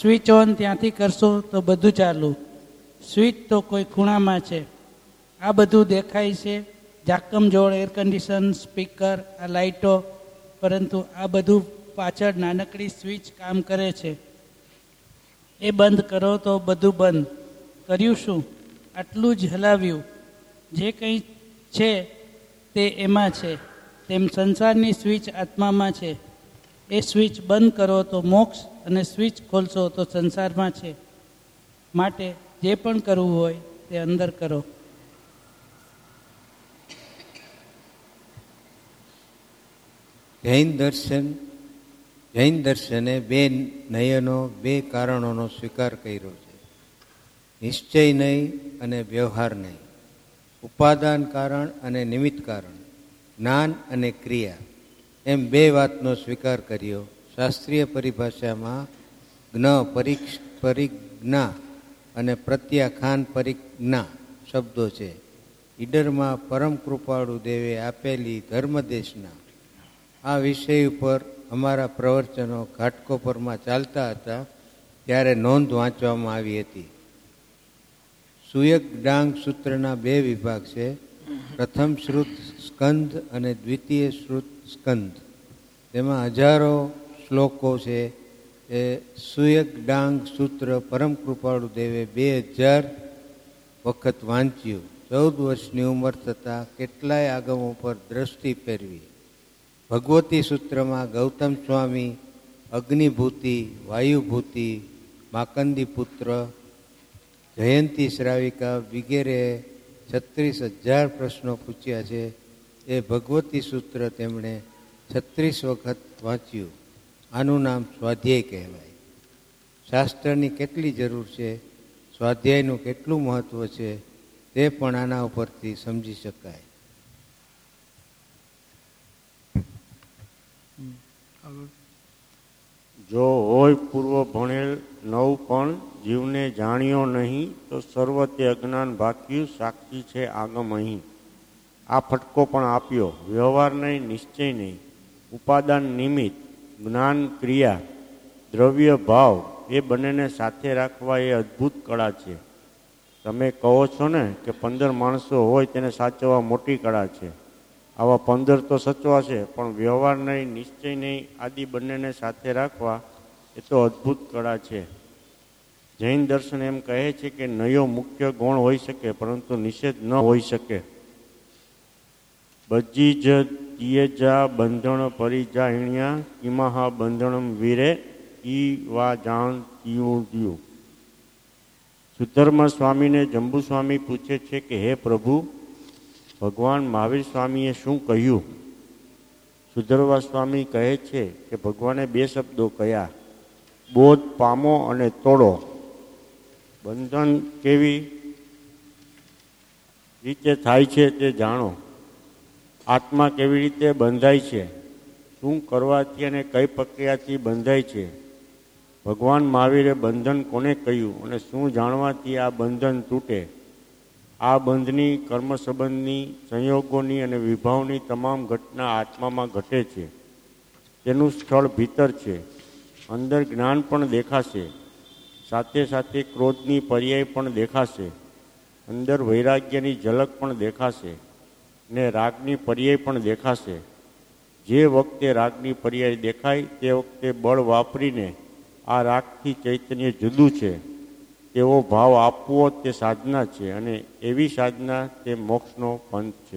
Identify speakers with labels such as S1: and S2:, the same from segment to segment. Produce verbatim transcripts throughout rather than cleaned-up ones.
S1: Switch on ત્યાંથી કરશો તો બધું ચાલુ. સ્વિચ તો કોઈ ખૂણામાં છે. આ બધું દેખાય છે, જાકમજોળ એર કન્ડિશન, સ્પીકર, આ લાઇટો, પરંતુ આ બધું પાછળ નાનકડી સ્વિચ કામ કરે છે. એ બંધ કરો તો બધું બંધ. કર્યું શું? આટલું જ હલાવ્યું. જે કંઈ છે તે એમાં છે. તેમ સંસારની સ્વિચ આત્મામાં છે. એ સ્વિચ બંધ કરો તો મોક્ષ, અને સ્વિચ ખોલશો તો સંસારમાં છે. માટે જે પણ કરવું હોય તે અંદર કરો.
S2: જૈન દર્શન જૈન દર્શને બે નયનો, બે કારણોનો સ્વીકાર કર્યો છે. નિશ્ચય નહીં અને વ્યવહાર નહીં. ઉપાદાન કારણ અને નિમિત્ત કારણ, જ્ઞાન અને ક્રિયા, એમ બે વાતનો સ્વીકાર કર્યો. શાસ્ત્રીય પરિભાષામાં જ્ઞ પરીક્ષ પરિજ્ઞા અને પ્રત્યાખ્યાન પરિજ્ઞા શબ્દો છે. ઈડરમાં પરમ કૃપાળુ દેવે આપેલી ધર્મદેશના આ વિષય ઉપર અમારા પ્રવચનો ઘાટકોપરમાં ચાલતા હતા ત્યારે નોંધ વાંચવામાં આવી હતી. સુયગ ડાંગ સૂત્રના બે વિભાગ છે. પ્રથમ શ્રુત સ્કંદ અને દ્વિતીય શ્રુત સ્કંદ. તેમાં હજારો શ્લોકો છે. એ સુયગ ડાંગ સૂત્ર પરમ કૃપાળુ દેવે બે હજાર વખત વાંચ્યું. ચૌદ વર્ષની ઉંમર થતાં કેટલાય આગમો પર દ્રષ્ટિ ફેરવી. ભગવતી સૂત્રમાં ગૌતમ સ્વામી અગ્નિભૂતિ, વાયુભૂતિ, માકંદી પુત્ર, જયંતી શ્રાવિકા વગેરે છત્રીસ હજાર પ્રશ્નો પૂછ્યા છે. એ ભગવતી સૂત્ર તેમણે છત્રીસ વખત વાંચ્યું. આનું નામ સ્વાધ્યાય કહેવાય. શાસ્ત્રની કેટલી જરૂર છે, સ્વાધ્યાયનું કેટલું મહત્વ છે, તે પણ આના ઉપરથી સમજી શકાય.
S3: જો હોય પૂર્વ ભણેલ નવ પણ જીવને જાણ્યો નહીં, તો સર્વ તે અજ્ઞાન ભાગ્યું, સાક્ષી છે આગમ અહીં. આ ફટકો પણ આપ્યો. વ્યવહાર નહીં, નિશ્ચય નહીં, ઉપાદાન નિમિત્ત, જ્ઞાન ક્રિયા, દ્રવ્ય ભાવ, એ બંનેને સાથે રાખવા એ અદ્ભુત કળા છે. તમે કહો છો ને કે પંદર માણસો હોય તેને સાચવવા મોટી કળા છે. આવા પંદર તો સચવાશે, પણ વ્યવહાર નહીં, નિશ્ચય નહીં આદિ બંનેને સાથે રાખવા એ તો અદ્ભુત કળા છે. જૈન દર્શન એમ કહે છે કે નયો મુખ્ય ગુણ હોઈ શકે, પરંતુ નિષેધ ન હોઈ શકે. બજી જ તિયેજા બંધણ પરિજા હિણ્યા કિમહા બંધણમ વીરે ઈ વા જાણ તિયું દિયું. સુધર્મ સ્વામીને જંબુ સ્વામી પૂછે છે કે હે પ્રભુ, ભગવાન મહાવીર સ્વામીએ શું કહ્યું? સુધર્વા સ્વામી કહે છે કે ભગવાને બે શબ્દો કહ્યા, બોધ પામો અને તોડો. બંધન કેવી રીતે થાય છે તે જાણો. આત્મા કેવી રીતે બંધાય છે, શું કરવાથી અને કઈ પ્રક્રિયાથી બંધાય છે. ભગવાન મહાવીરે બંધન કોને કહ્યું અને શું જાણવાથી આ બંધન તૂટે. આ બંધની, કર્મ સંબંધની, સંયોગોની અને વિભાવની તમામ ઘટના આત્મામાં ઘટે છે. તેનું સ્થળ ભીતર છે. અંદર જ્ઞાન પણ દેખાશે, સાથે સાથે ક્રોધની પર્યાય પણ દેખાશે. અંદર વૈરાગ્યની ઝલક પણ દેખાશે ને રાગની પર્યાય પણ દેખાશે. જે વખતે રાગની પર્યાય દેખાય તે વખતે બળ વાપરીને આ રાગથી ચૈતન્ય જુદું છે તેવો ભાવ આપવો તે સાધના છે, અને એવી સાધના તે મોક્ષનો પંથ છે.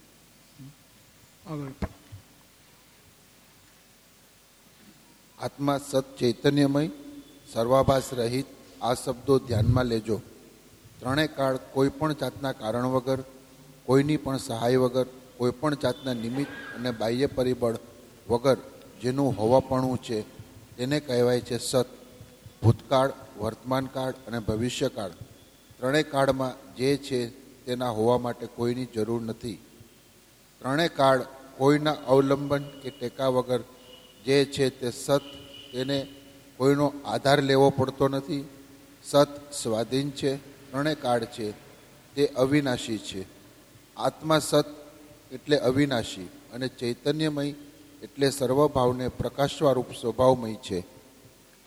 S4: આત્મા સત ચૈતન્યમય, સર્વાભાસ રહિત આ શબ્દો ધ્યાનમાં લેજો. ત્રણેય કાળ કોઈ પણ જાતના કારણ વગર, કોઈની પણ સહાય વગર, કોઈ પણ જાતના નિમિત્ત અને બાહ્ય પરિબળ વગર જેનું હોવાપણું છે તેને કહેવાય છે સત. ભૂતકાળ, વર્તમાનકાળ અને ભવિષ્યકાળ ત્રણેય કાળમાં જે છે તેના હોવા માટે કોઈની જરૂર નથી. ત્રણેય કાળ કોઈના અવલંબન કે ટેકા વગર જે છે તે સત, તેને કોઈનો આધાર લેવો પડતો નથી. સત સ્વાધીન છે, ત્રણેય કાળ છે તે અવિનાશી છે. આત્મા સત એટલે અવિનાશી અને ચૈતન્યમય એટલે સર્વભાવને પ્રકાશસ્વરૂપ સ્વભાવમય છે.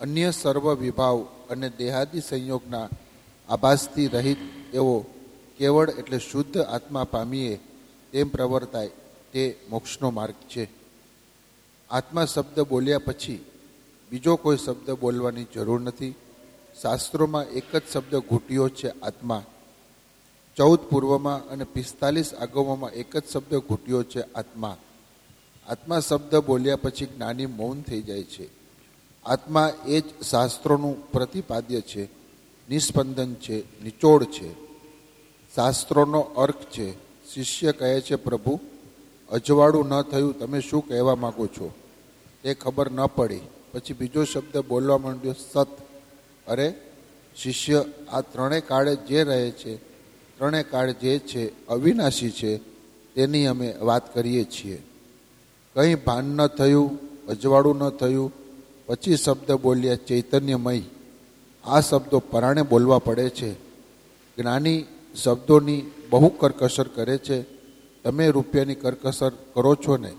S4: અન્ય સર્વ વિભાવ અને દેહાદિ સંયોગના આભાસથી રહિત એવો કેવળ એટલે શુદ્ધ આત્મા પામીએ તેમ પ્રવર્તાય તે મોક્ષનો માર્ગ છે. આત્મા શબ્દ બોલ્યા પછી બીજો કોઈ શબ્દ બોલવાની જરૂર નથી. શાસ્ત્રોમાં એક જ શબ્દ ઘૂંટ્યો છે, આત્મા. ચૌદ પૂર્વમાં અને પિસ્તાલીસ આગમોમાં એક જ શબ્દ ઘૂંટ્યો છે, આત્મા. આત્મા શબ્દ બોલ્યા પછી જ્ઞાની મૌન થઈ જાય છે. આત્મા એ જ શાસ્ત્રોનું પ્રતિપાદ્ય છે, નિસ્પંદન છે, નિચોડ છે, શાસ્ત્રોનો અર્ક છે. શિષ્ય કહે છે, પ્રભુ અજવાળું ન થયું, તમે શું કહેવા માગો છો? તે ખબર ન પડી. પછી બીજો શબ્દ બોલવા માંડ્યો, સત. અરે શિષ્ય, આ ત્રણેય કાળે જે રહે છે, ત્રણેય કાળ જે છે અવિનાશી છે, તેની અમે વાત કરીએ છીએ. કંઈ ભાન ન થયું, અજવાળું ન થયું. પછી શબ્દ બોલ્યા, ચૈતન્યમય. આ શબ્દો પરાણે બોલવા પડે છે. જ્ઞાની શબ્દોની બહુ કરકસર કરે છે. તમે રૂપિયાની કરકસર કરો છો ને?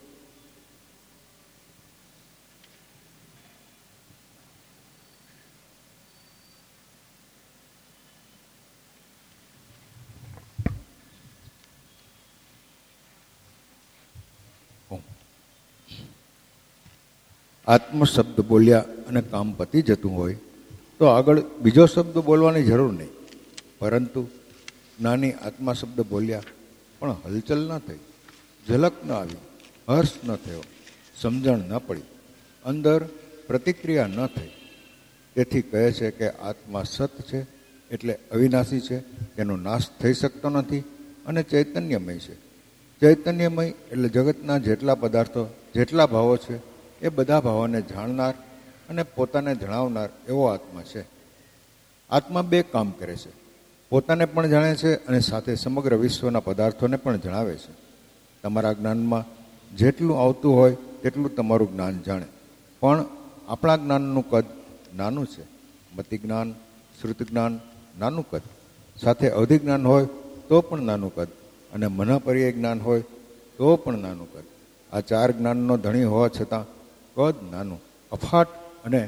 S5: આત્મ શબ્દ બોલ્યા અને કામ પતી જતું હોય તો આગળ બીજો શબ્દ બોલવાની જરૂર નહીં. પરંતુ જ્ઞાની આત્મા શબ્દ બોલ્યા પણ હલચલ ન થઈ, ઝલક ન આવી, હર્ષ ન થયો, સમજણ ન પડી, અંદર પ્રતિક્રિયા ન થઈ. તેથી કહે છે કે આત્મા સત છે, એટલે અવિનાશી છે, તેનો નાશ થઈ શકતો નથી અને ચૈતન્યમય છે. ચૈતન્યમય એટલે જગતના જેટલા પદાર્થો, જેટલા ભાવો છે એ બધા ભાવોને જાણનાર અને પોતાને જણાવનાર એવો આત્મા છે. આત્મા બે કામ કરે છે, પોતાને પણ જાણે છે અને સાથે સમગ્ર વિશ્વના પદાર્થોને પણ જણાવે છે. તમારા જ્ઞાનમાં જેટલું આવતું હોય તેટલું તમારું જ્ઞાન જાણે, પણ આપણા જ્ઞાનનું કદ નાનું છે. મતિ જ્ઞાન, શ્રુત જ્ઞાન નાનું કદ, સાથે અવધિ જ્ઞાન હોય તો પણ નાનું કદ, અને મનઃપર્યાય જ્ઞાન હોય તો પણ નાનું કદ. આ ચાર જ્ઞાનનો ધણી હોવા છતાં કદ નાનું, અફાટ અને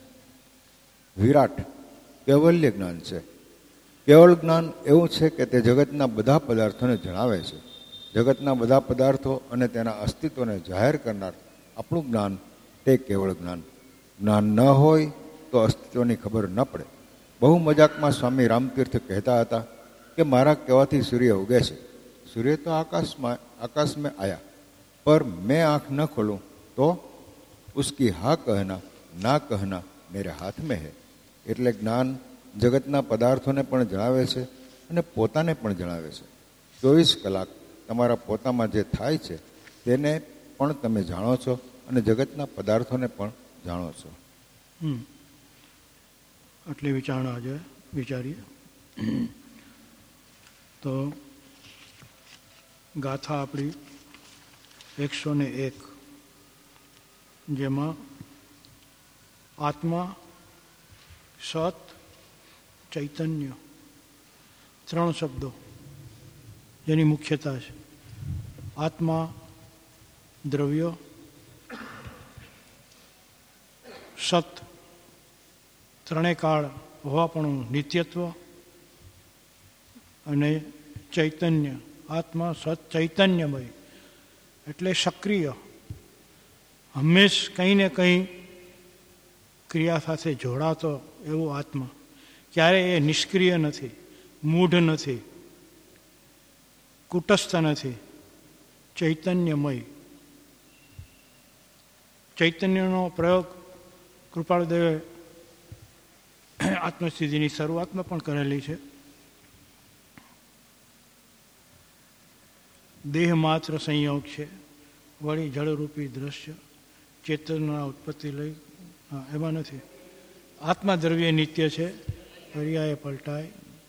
S5: વિરાટ કૈવલ્ય જ્ઞાન છે. કેવળ જ્ઞાન એવું છે કે તે જગતના બધા પદાર્થોને જણાવે છે. જગતના બધા પદાર્થો અને તેના અસ્તિત્વને જાહેર કરનાર આપણું જ્ઞાન તે કેવળ જ્ઞાન. જ્ઞાન ન હોય તો અસ્તિત્વની ખબર ન પડે. બહુ મજાકમાં સ્વામી રામતીર્થ કહેતા હતા કે મારા કહેવાથી સૂર્ય ઉગે છે. સૂર્ય તો આકાશમાં આકાશ મેં આયા, પર મેં આંખ ન ખોલું તો ઉસકી હા કહના ના કહના મેરે હાથ મેં હે. એટલે જ્ઞાન જગતના પદાર્થોને પણ જણાવે છે અને પોતાને પણ જણાવે છે. ચોવીસ કલાક તમારા પોતામાં જે થાય છે તેને પણ તમે જાણો છો અને જગતના પદાર્થોને પણ જાણો છો.
S6: હમ આટલી વિચારણા આજે વિચારીએ તો ગાથા આપણી એકસો ને એક, જેમાં આત્મા, સત, ચૈતન્ય ત્રણ શબ્દો જેની મુખ્યતા છે. આત્મા દ્રવ્ય, સત ત્રણેય કાળ હોવાપણું નિત્યત્વ, અને ચૈતન્ય આત્મા સત ચૈતન્યમય એટલે સક્રિય, હંમેશ કંઈ ને કંઈ ક્રિયા સાથે જોડાતો એવો આત્મા. ક્યારેય એ નિષ્ક્રિય નથી, મૂઢ નથી, કુટસ્થ નથી, ચૈતન્યમય. ચૈતન્યનો પ્રયોગ કૃપાળુદેવે આત્મસ્થિતિની શરૂઆતમાં પણ કરેલી છે. દેહ માત્ર સંયોગ છે, વળી જળરૂપી દ્રશ્ય ચેતનના ઉત્પત્તિ લઈ એમાં નથી. આત્મા દ્રવ્ય નિત્ય છે, પર્યાય પલટાય.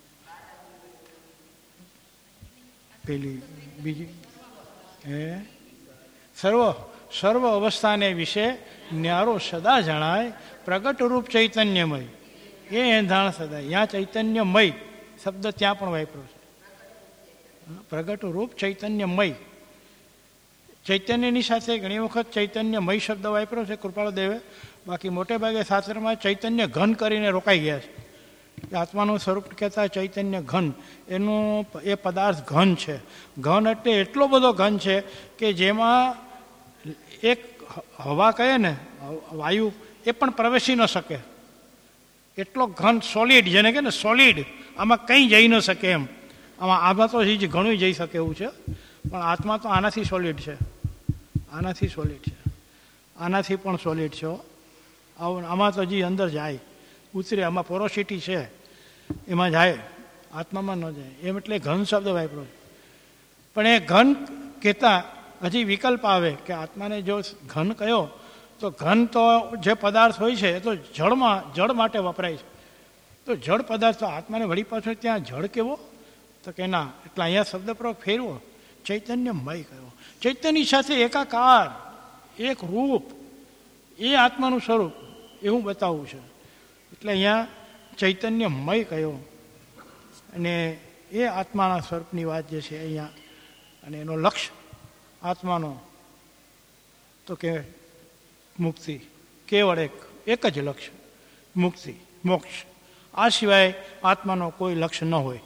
S6: પેલી બીજી એ સર્વ સર્વ અવસ્થાને વિશે ન્યારો સદા જણાય, પ્રગટ રૂપ ચૈતન્યમય એ એંધાણ સદા. ત્યાં ચૈતન્યમય શબ્દ ત્યાં પણ વાપરો છે. પ્રગટ રૂપ ચૈતન્યમય. ચૈતન્યની સાથે ઘણી વખત ચૈતન્યમય શબ્દ વાપરો છે કૃપાળદેવે, બાકી મોટે ભાગે શાસ્ત્રમાં ચૈતન્ય ઘન કરીને રોકાઈ ગયા છે. આત્માનું સ્વરૂપ કહેતા ચૈતન્ય ઘન, એનું એ પદાર્થ ઘન છે. ઘન એટલે એટલો બધો ઘન છે કે જેમાં એક હવા કહે ને વાયુ એ પણ પ્રવેશી ન શકે એટલો ઘન, સોલિડ જેને કહે ને સોલિડ, આમાં કંઈ જઈ ન શકે એમ. આમાં આમાં તો હજી ઘણું જઈ શકે એવું છે, પણ આત્મા તો આનાથી સોલિડ છે, આનાથી સોલિડ છે, આનાથી પણ સોલિડ છે. આવું આમાં તો હજી અંદર જાય ઉતરે, આમાં પોરોસિટી છે એમાં જાય, આત્મામાં ન જાય. એમ એટલે ઘન શબ્દ વાપરો. પણ એ ઘન કહેતા હજી વિકલ્પ આવે કે આત્માને જો ઘન કયો તો ઘન તો જે પદાર્થ હોય છે એ તો જળમાં જળ માટે વપરાય છે. તો જળ પદાર્થ તો આત્માને વળી પાછો ત્યાં જળ કેવો તો કે ના, એટલે અહીંયા શબ્દ પ્રયોગ ફેરવો, ચૈતન્યમય કયો. ચૈતન્ય સાથે એકાકાર એક રૂપ, એ આત્માનું સ્વરૂપ એવું બતાવવું છે. એટલે અહીંયા ચૈતન્યમય કયો અને એ આત્માના સ્વરૂપની વાત જે છે અહીંયા, અને એનો લક્ષ્ય આત્માનો તો કે મુક્તિ, કેવળ એક એક જ લક્ષ્ય મુક્તિ, મોક્ષ. આ સિવાય આત્માનો કોઈ લક્ષ્ય ન હોય.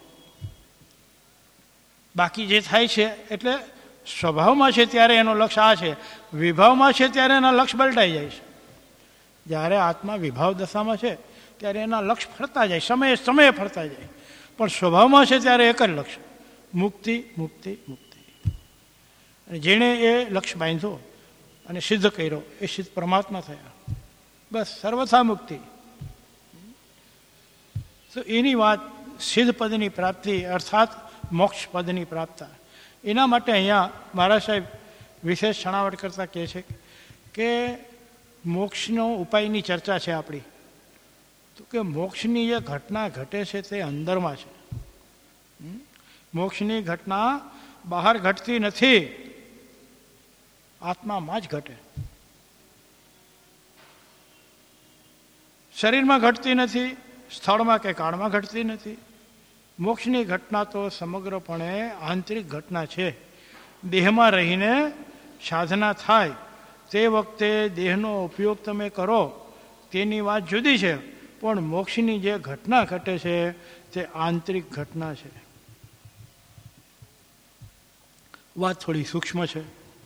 S6: બાકી જે થાય છે એટલે સ્વભાવમાં છે ત્યારે એનો લક્ષ્ય આ છે, વિભાવમાં છે ત્યારે એના લક્ષ્ય પલટાઈ જાય છે. જ્યારે આત્મા વિભાવ દશામાં છે ત્યારે એના લક્ષ્ય ફરતા જાય, સમયે સમયે ફરતા જાય, પણ સ્વભાવમાં છે ત્યારે એક જ લક્ષ્ય મુક્તિ, મુક્તિ, મુક્તિ. અને જેણે એ લક્ષ્ય બાંધ્યો અને સિદ્ધ કર્યો એ સિદ્ધ પરમાત્મા થયા. બસ સર્વથા મુક્તિ. તો એની વાત સિદ્ધ પદની પ્રાપ્તિ અર્થાત મોક્ષ પદની પ્રાપ્તા. એના માટે અહીંયા મહારાજ સાહેબ વિશેષ છણાવટ કરતા કહે છે કે મોક્ષનો ઉપાયની ચર્ચા છે આપણી. તો કે મોક્ષની જે ઘટના ઘટે છે તે અંદરમાં છે. મોક્ષની ઘટના બહાર ઘટતી નથી, આત્મામાં જ ઘટે. શરીરમાં ઘટતી નથી, સ્થળમાં કે કાળમાં ઘટતી નથી. મોક્ષની ઘટના તો સમગ્રપણે આંતરિક ઘટના છે. દેહમાં રહીને સાધના થાય તે વખતે દેહનો ઉપયોગ તમે કરો તેની વાત જુદી છે, પણ મોક્ષની જે ઘટના ઘટે છે તે આંતરિક ઘટના છે. વાત થોડી સૂક્ષ્મ છે.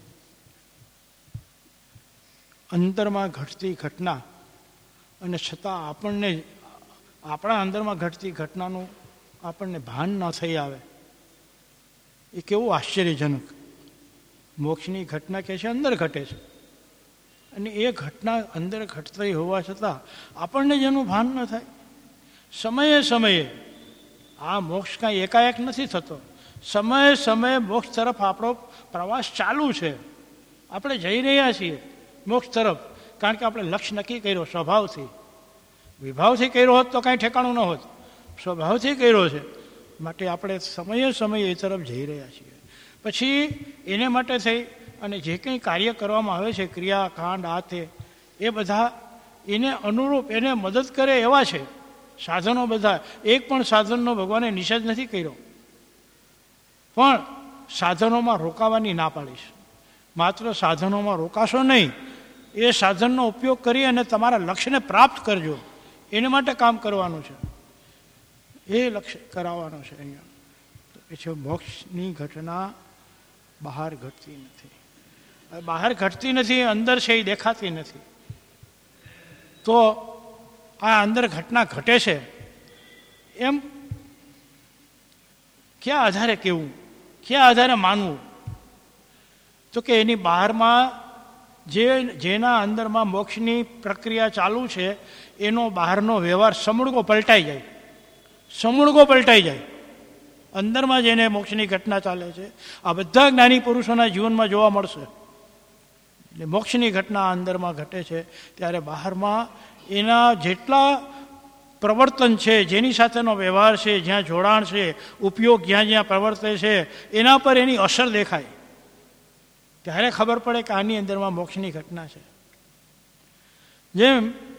S6: અંદરમાં ઘટતી ઘટના અને છતાં આપણને આપણા અંદરમાં ઘટતી ઘટનાનું આપણને ભાન ન થઈ આવે, એ કેવું આશ્ચર્યજનક. મોક્ષની ઘટના કે છે અંદર ઘટે છે, અને એ ઘટના અંદર ઘટતી હોવા છતાં આપણને જેનું ભાન ન થાય. સમયે સમયે આ મોક્ષ કાંઈ એકાએક નથી થતો, સમયે સમયે મોક્ષ તરફ આપણો પ્રવાસ ચાલુ છે. આપણે જઈ રહ્યા છીએ મોક્ષ તરફ, કારણ કે આપણે લક્ષ્ય નક્કી કર્યો સ્વભાવથી. વિભાવથી કર્યો હોત તો કાંઈ ઠેકાણું ન હોત, સ્વભાવથી કર્યો છે માટે આપણે સમયે સમયે એ તરફ જઈ રહ્યા છીએ. પછી એને માટે થઈ અને જે કંઈ કાર્ય કરવામાં આવે છે, ક્રિયા કાંડ આ તે, એ બધા એને અનુરૂપ એને મદદ કરે એવા છે સાધનો બધા. એક પણ સાધનનો ભગવાને નિષેધ નથી કર્યો, પણ સાધનોમાં રોકાવાની ના પાડીશ. માત્ર સાધનોમાં રોકાશો નહીં, એ સાધનનો ઉપયોગ કરી અને તમારા લક્ષ્યને પ્રાપ્ત કરજો, એને માટે કામ કરવાનું છે, એ લક્ષ્ય કરાવવાનું છે. અહીંયા પછી મોક્ષની ઘટના બહાર ઘટતી નથી. બહાર ઘટતી નથી, અંદર છે એ દેખાતી નથી. તો આ અંદર ઘટના ઘટે છે એમ ક્યાં આધારે કેવું, ક્યાં આધારે માનવું? તો કે એની બહારમાં જે જેના અંદરમાં મોક્ષની પ્રક્રિયા ચાલુ છે એનો બહારનો વ્યવહાર સમૂળગો પલટાઈ જાય, સમૂળગો પલટાઈ જાય. અંદરમાં જેને મોક્ષની ઘટના ચાલે છે આ બધા જ્ઞાની પુરુષોના જીવનમાં જોવા મળશે. એટલે મોક્ષની ઘટના અંદરમાં ઘટે છે ત્યારે બહારમાં એના જેટલા પ્રવર્તન છે, જેની સાથેનો વ્યવહાર છે, જ્યાં જોડાણ છે, ઉપયોગ જ્યાં જ્યાં પ્રવર્તે છે, એના પર એની અસર દેખાય. ત્યારે ખબર પડે કે આની અંદરમાં મોક્ષની ઘટના છે. જેમ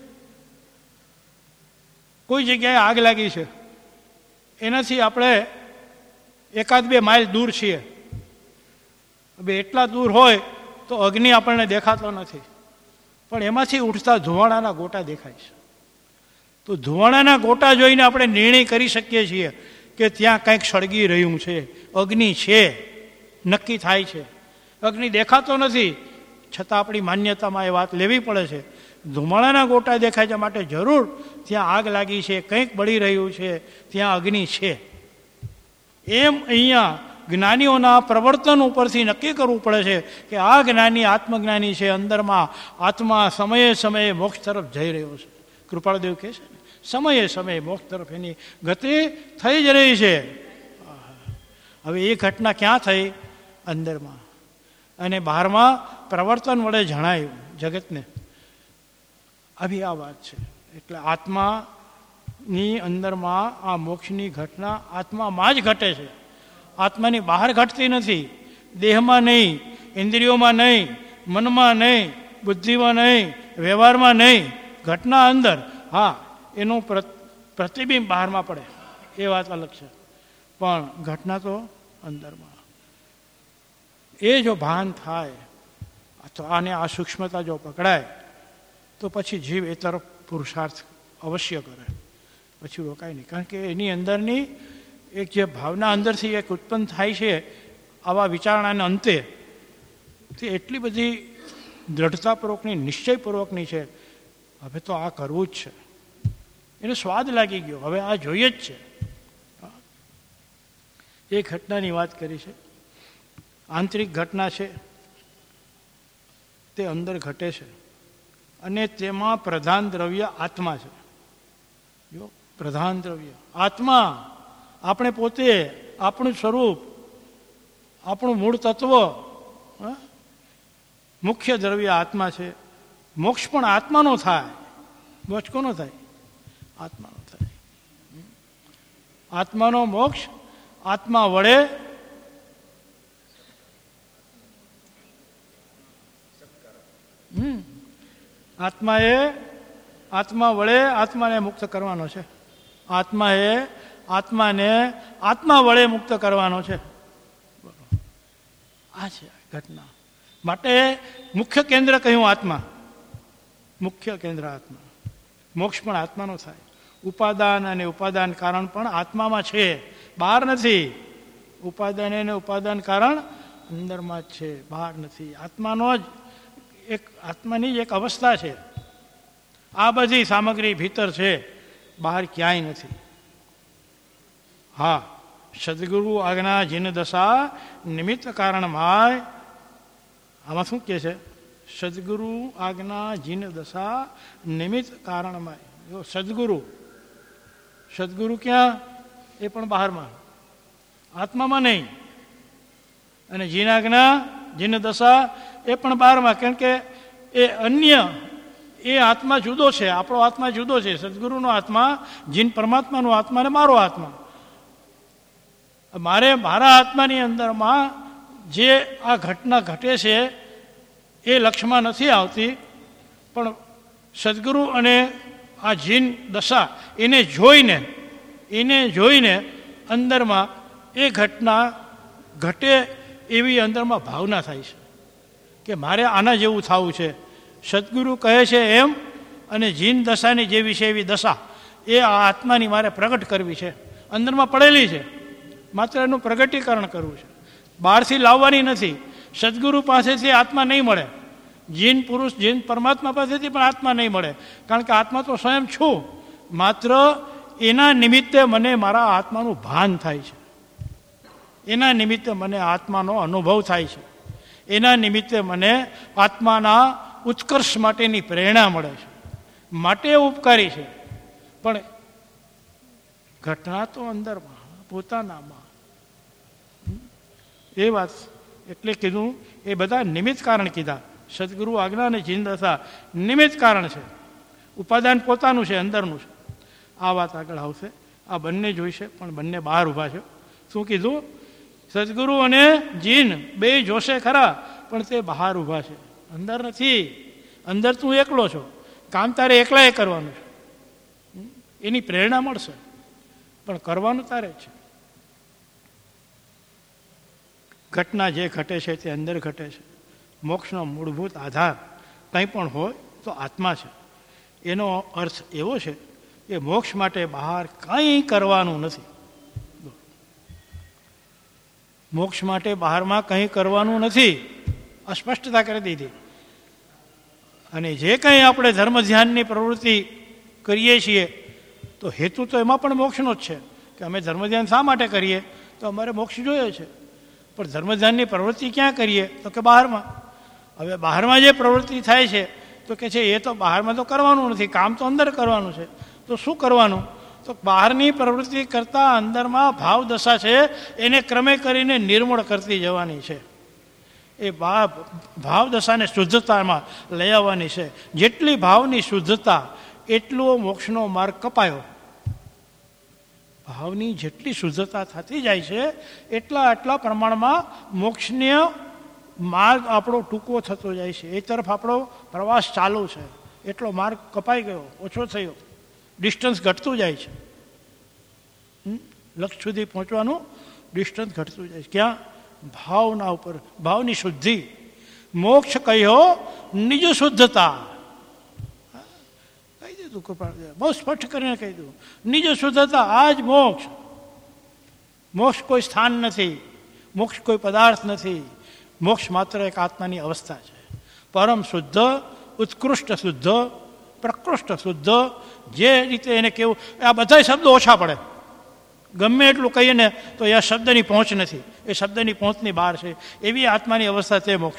S6: કોઈ જગ્યાએ આગ લાગી છે, એનાથી આપણે એકાદ બે માઇલ દૂર છીએ. હવે એટલા દૂર હોય તો અગ્નિ આપણને દેખાતો નથી, પણ એમાંથી ઉઠતા ધુવાણાના ગોટા દેખાય છે. તો ધુવાણાના ગોટા જોઈને આપણે નિર્ણય કરી શકીએ છીએ કે ત્યાં કંઈક સળગી રહ્યું છે, અગ્નિ છે, નક્કી થાય છે. અગ્નિ દેખાતો નથી, છતાં આપણી માન્યતામાં એ વાત લેવી પડે છે. ધુમાડાના ગોટા દેખાય છે માટે જરૂર ત્યાં આગ લાગી છે, કંઈક બળી રહ્યું છે, ત્યાં અગ્નિ છે. એમ અહીંયા જ્ઞાનીઓના પ્રવર્તન ઉપરથી નક્કી કરવું પડે છે કે આ જ્ઞાની આત્મજ્ઞાની છે, અંદરમાં આત્મા સમયે સમયે મોક્ષ તરફ જઈ રહ્યો છે. કૃપાળદેવ કહે છે ને, સમયે સમયે મોક્ષ તરફ એની ગતિ થઈ જ રહી છે. હવે એ ઘટના ક્યાં થઈ? અંદરમાં. અને બહારમાં પ્રવર્તન વડે જણાયું જગતને. આવી આ વાત છે. એટલે આત્માની અંદરમાં આ મોક્ષની ઘટના આત્મામાં જ ઘટે છે, આત્માની બહાર ઘટતી નથી. દેહમાં નહીં, ઇન્દ્રિયોમાં નહીં, મનમાં નહીં, બુદ્ધિમાં નહીં, વ્યવહારમાં નહીં. ઘટના અંદર. હા, એનું પ્રતિબિંબ બહારમાં પડે એ વાત અલગ છે, પણ ઘટના તો અંદરમાં. એ જો ભાન થાય તો આને આ સૂક્ષ્મતા જો પકડાય તો પછી જીવ એ તરફ પુરુષાર્થ અવશ્ય કરે, પછી રોકાય નહીં. કારણ કે એની અંદરની એક જે ભાવના અંદરથી એક ઉત્પન્ન થાય છે આવા વિચારણાના અંતે, તે એટલી બધી દ્રઢતાપૂર્વકની, નિશ્ચયપૂર્વકની છે, હવે તો આ કરવું જ છે. એને સ્વાદ લાગી ગયો, હવે આ જોઈએ જ છે. એ ઘટનાની વાત કરી છે. આંતરિક ઘટના છે, તે અંદર ઘટે છે અને તેમાં પ્રધાન દ્રવ્ય આત્મા છે. જો પ્રધાન દ્રવ્ય આત્મા, આપણે પોતે, આપણું સ્વરૂપ, આપણું મૂળ તત્વ, મુખ્ય દ્રવ્ય આત્મા છે. મોક્ષ પણ આત્માનો થાય. મોક્ષ કોનો થાય? આત્માનો થાય. આત્માનો મોક્ષ આત્મા વડે હમ આત્મા એ આત્મા વડે આત્માને મુક્ત કરવાનો છે. આત્મા એ આત્માને આત્મા વડે મુક્ત કરવાનો છે. આ છે ઘટના. માટે મુખ્ય કેન્દ્ર કહ્યું આત્મા, મુખ્ય કેન્દ્ર આત્મા. મોક્ષ પણ આત્માનો થાય. ઉપાદાન અને ઉપાદાન કારણ પણ આત્મામાં છે, બહાર નથી. ઉપાદાન અને ઉપાદાન કારણ અંદરમાં જ છે, બહાર નથી. આત્માનો જ એક, આત્માની જ એક અવસ્થા છે. આ બધી સામગ્રી ભીતર છે, બહાર ક્યાંય નથી. હા, સદગુરુ આજ્ઞા જીન દશા નિમિત્ત કારણમાં. આમાં શું કહે છે? સદગુરુ આજ્ઞા જીન દશા નિમિત્ત કારણમાં. જો સદગુરુ, સદગુરુ ક્યાં? એ પણ બહારમાં, આત્મામાં નહીં. અને જીન આજ્ઞા જીન દશા એ પણ બહારમાં. કારણ કે એ અન્ય, એ આત્મા જુદો છે, આપણો આત્મા જુદો છે. સદગુરુનો આત્મા, જીન પરમાત્માનો આત્મા અને મારો આત્મા. મારે મારા આત્માની અંદરમાં જે આ ઘટના ઘટે છે એ લક્ષમાં નથી આવતી, પણ સદગુરુ અને આ જીન દશા એને જોઈને, એને જોઈને અંદરમાં એ ઘટના ઘટે એવી અંદરમાં ભાવના થાય છે કે મારે આના જેવું થવું છે. સદગુરુ કહે છે એમ, અને જીન દશાની જેવી છે એવી દશા એ આ આત્માની મારે પ્રગટ કરવી છે. અંદરમાં પડેલી છે, માત્ર એનું પ્રગટીકરણ કરવું છે, બહારથી લાવવાની નથી. સદગુરુ પાસેથી આત્મા નહીં મળે, જીન પુરુષ, જીન પરમાત્મા પાસેથી પણ આત્મા નહીં મળે. કારણ કે આત્મા તો સ્વયં છું, માત્ર એના નિમિત્તે મને મારા આત્માનું ભાન થાય છે, એના નિમિત્તે મને આત્માનો અનુભવ થાય છે, એના નિમિત્તે મને આત્માના ઉત્કર્ષ માટેની પ્રેરણા મળે છે. માટે ઉપકારી છે. પણ ઘટના તો અંદરમાં, પોતાનામાં. એ વાત એટલે કીધું, એ બધા નિમિત્ત કારણ કીધા. સદગુરુ આજ્ઞા અને જીન દશા નિમિત્ત કારણ છે. ઉપાદાન પોતાનું છે, અંદરનું છે. આ વાત આગળ આવશે. આ બંને જોઈશે, પણ બંને બહાર ઊભા છે. શું કીધું? સદગુરુ અને જીન બે જોશે ખરા, પણ તે બહાર ઊભા છે, અંદર નથી. અંદર તું એકલો છો, કામ તારે એકલાએ કરવાનું છે. એની પ્રેરણા મળશે, પણ કરવાનું તારે છે. ઘટના જે ઘટે છે તે અંદર ઘટે છે. મોક્ષનો મૂળભૂત આધાર કંઈ પણ હોય તો આત્મા છે. એનો અર્થ એવો છે કે મોક્ષ માટે બહાર કંઈ કરવાનું નથી. મોક્ષ માટે બહારમાં કંઈ કરવાનું નથી, આ સ્પષ્ટતા કરી દીધી. અને જે કંઈ આપણે ધર્મ ધ્યાનની પ્રવૃત્તિ કરીએ છીએ તો હેતુ તો એમાં પણ મોક્ષનો જ છે કે અમે ધર્મ ધ્યાન શા માટે કરીએ, તો અમારે મોક્ષ જોઈએ છે. પણ ધર્મ ધ્યાનની પ્રવૃત્તિ ક્યાં કરીએ, તો કે બહારમાં. હવે બહારમાં જે પ્રવૃત્તિ થાય છે તો કે છે એ તો બહારમાં તો કરવાનું નથી, કામ તો અંદર કરવાનું છે. તો શું કરવાનું, તો બહારની પ્રવૃત્તિ કરતાં અંદરમાં ભાવ દશા છે એને ક્રમે કરીને નિર્મળ કરતી જવાની છે. એ ભાવ ભાવ દશાને શુદ્ધતામાં લઈ આવવાની છે. જેટલી ભાવની શુદ્ધતા એટલો મોક્ષનો માર્ગ કપાયો. ભાવની જેટલી શુદ્ધતા થતી જાય છે એટલા આટલા પ્રમાણમાં મોક્ષનો માર્ગ આપણો ટૂંકો થતો જાય છે. એ તરફ આપણો પ્રવાસ ચાલુ છે. એટલો માર્ગ કપાઈ ગયો, ઓછો થયો, ડિસ્ટન્સ ઘટતું જાય છે. લક્ષ્ય સુધી પહોંચવાનું ડિસ્ટન્સ ઘટતું જાય છે. ક્યાં? ભાવના ઉપર, ભાવની શુદ્ધિ. મોક્ષ કહ્યો નિજ શુદ્ધતા. કહી દીધું કૃપા, બહુ સ્પષ્ટ કરીને કહી દીધું, નિજ શુદ્ધતા આ જ મોક્ષ. મોક્ષ કોઈ સ્થાન નથી, મોક્ષ કોઈ પદાર્થ નથી. મોક્ષ માત્ર એક આત્માની અવસ્થા છે. પરમ શુદ્ધ, ઉત્કૃષ્ટ શુદ્ધ, પ્રકૃષ્ટ શુદ્ધ, જે રીતે એને કેવું, આ બધા શબ્દો ઓછા પડે. ગમે એટલું કહીએ ને તો એ શબ્દની પહોંચ નથી, એ શબ્દની પહોંચની બહાર છે. એવી આત્માની અવસ્થા તે મોક્ષ.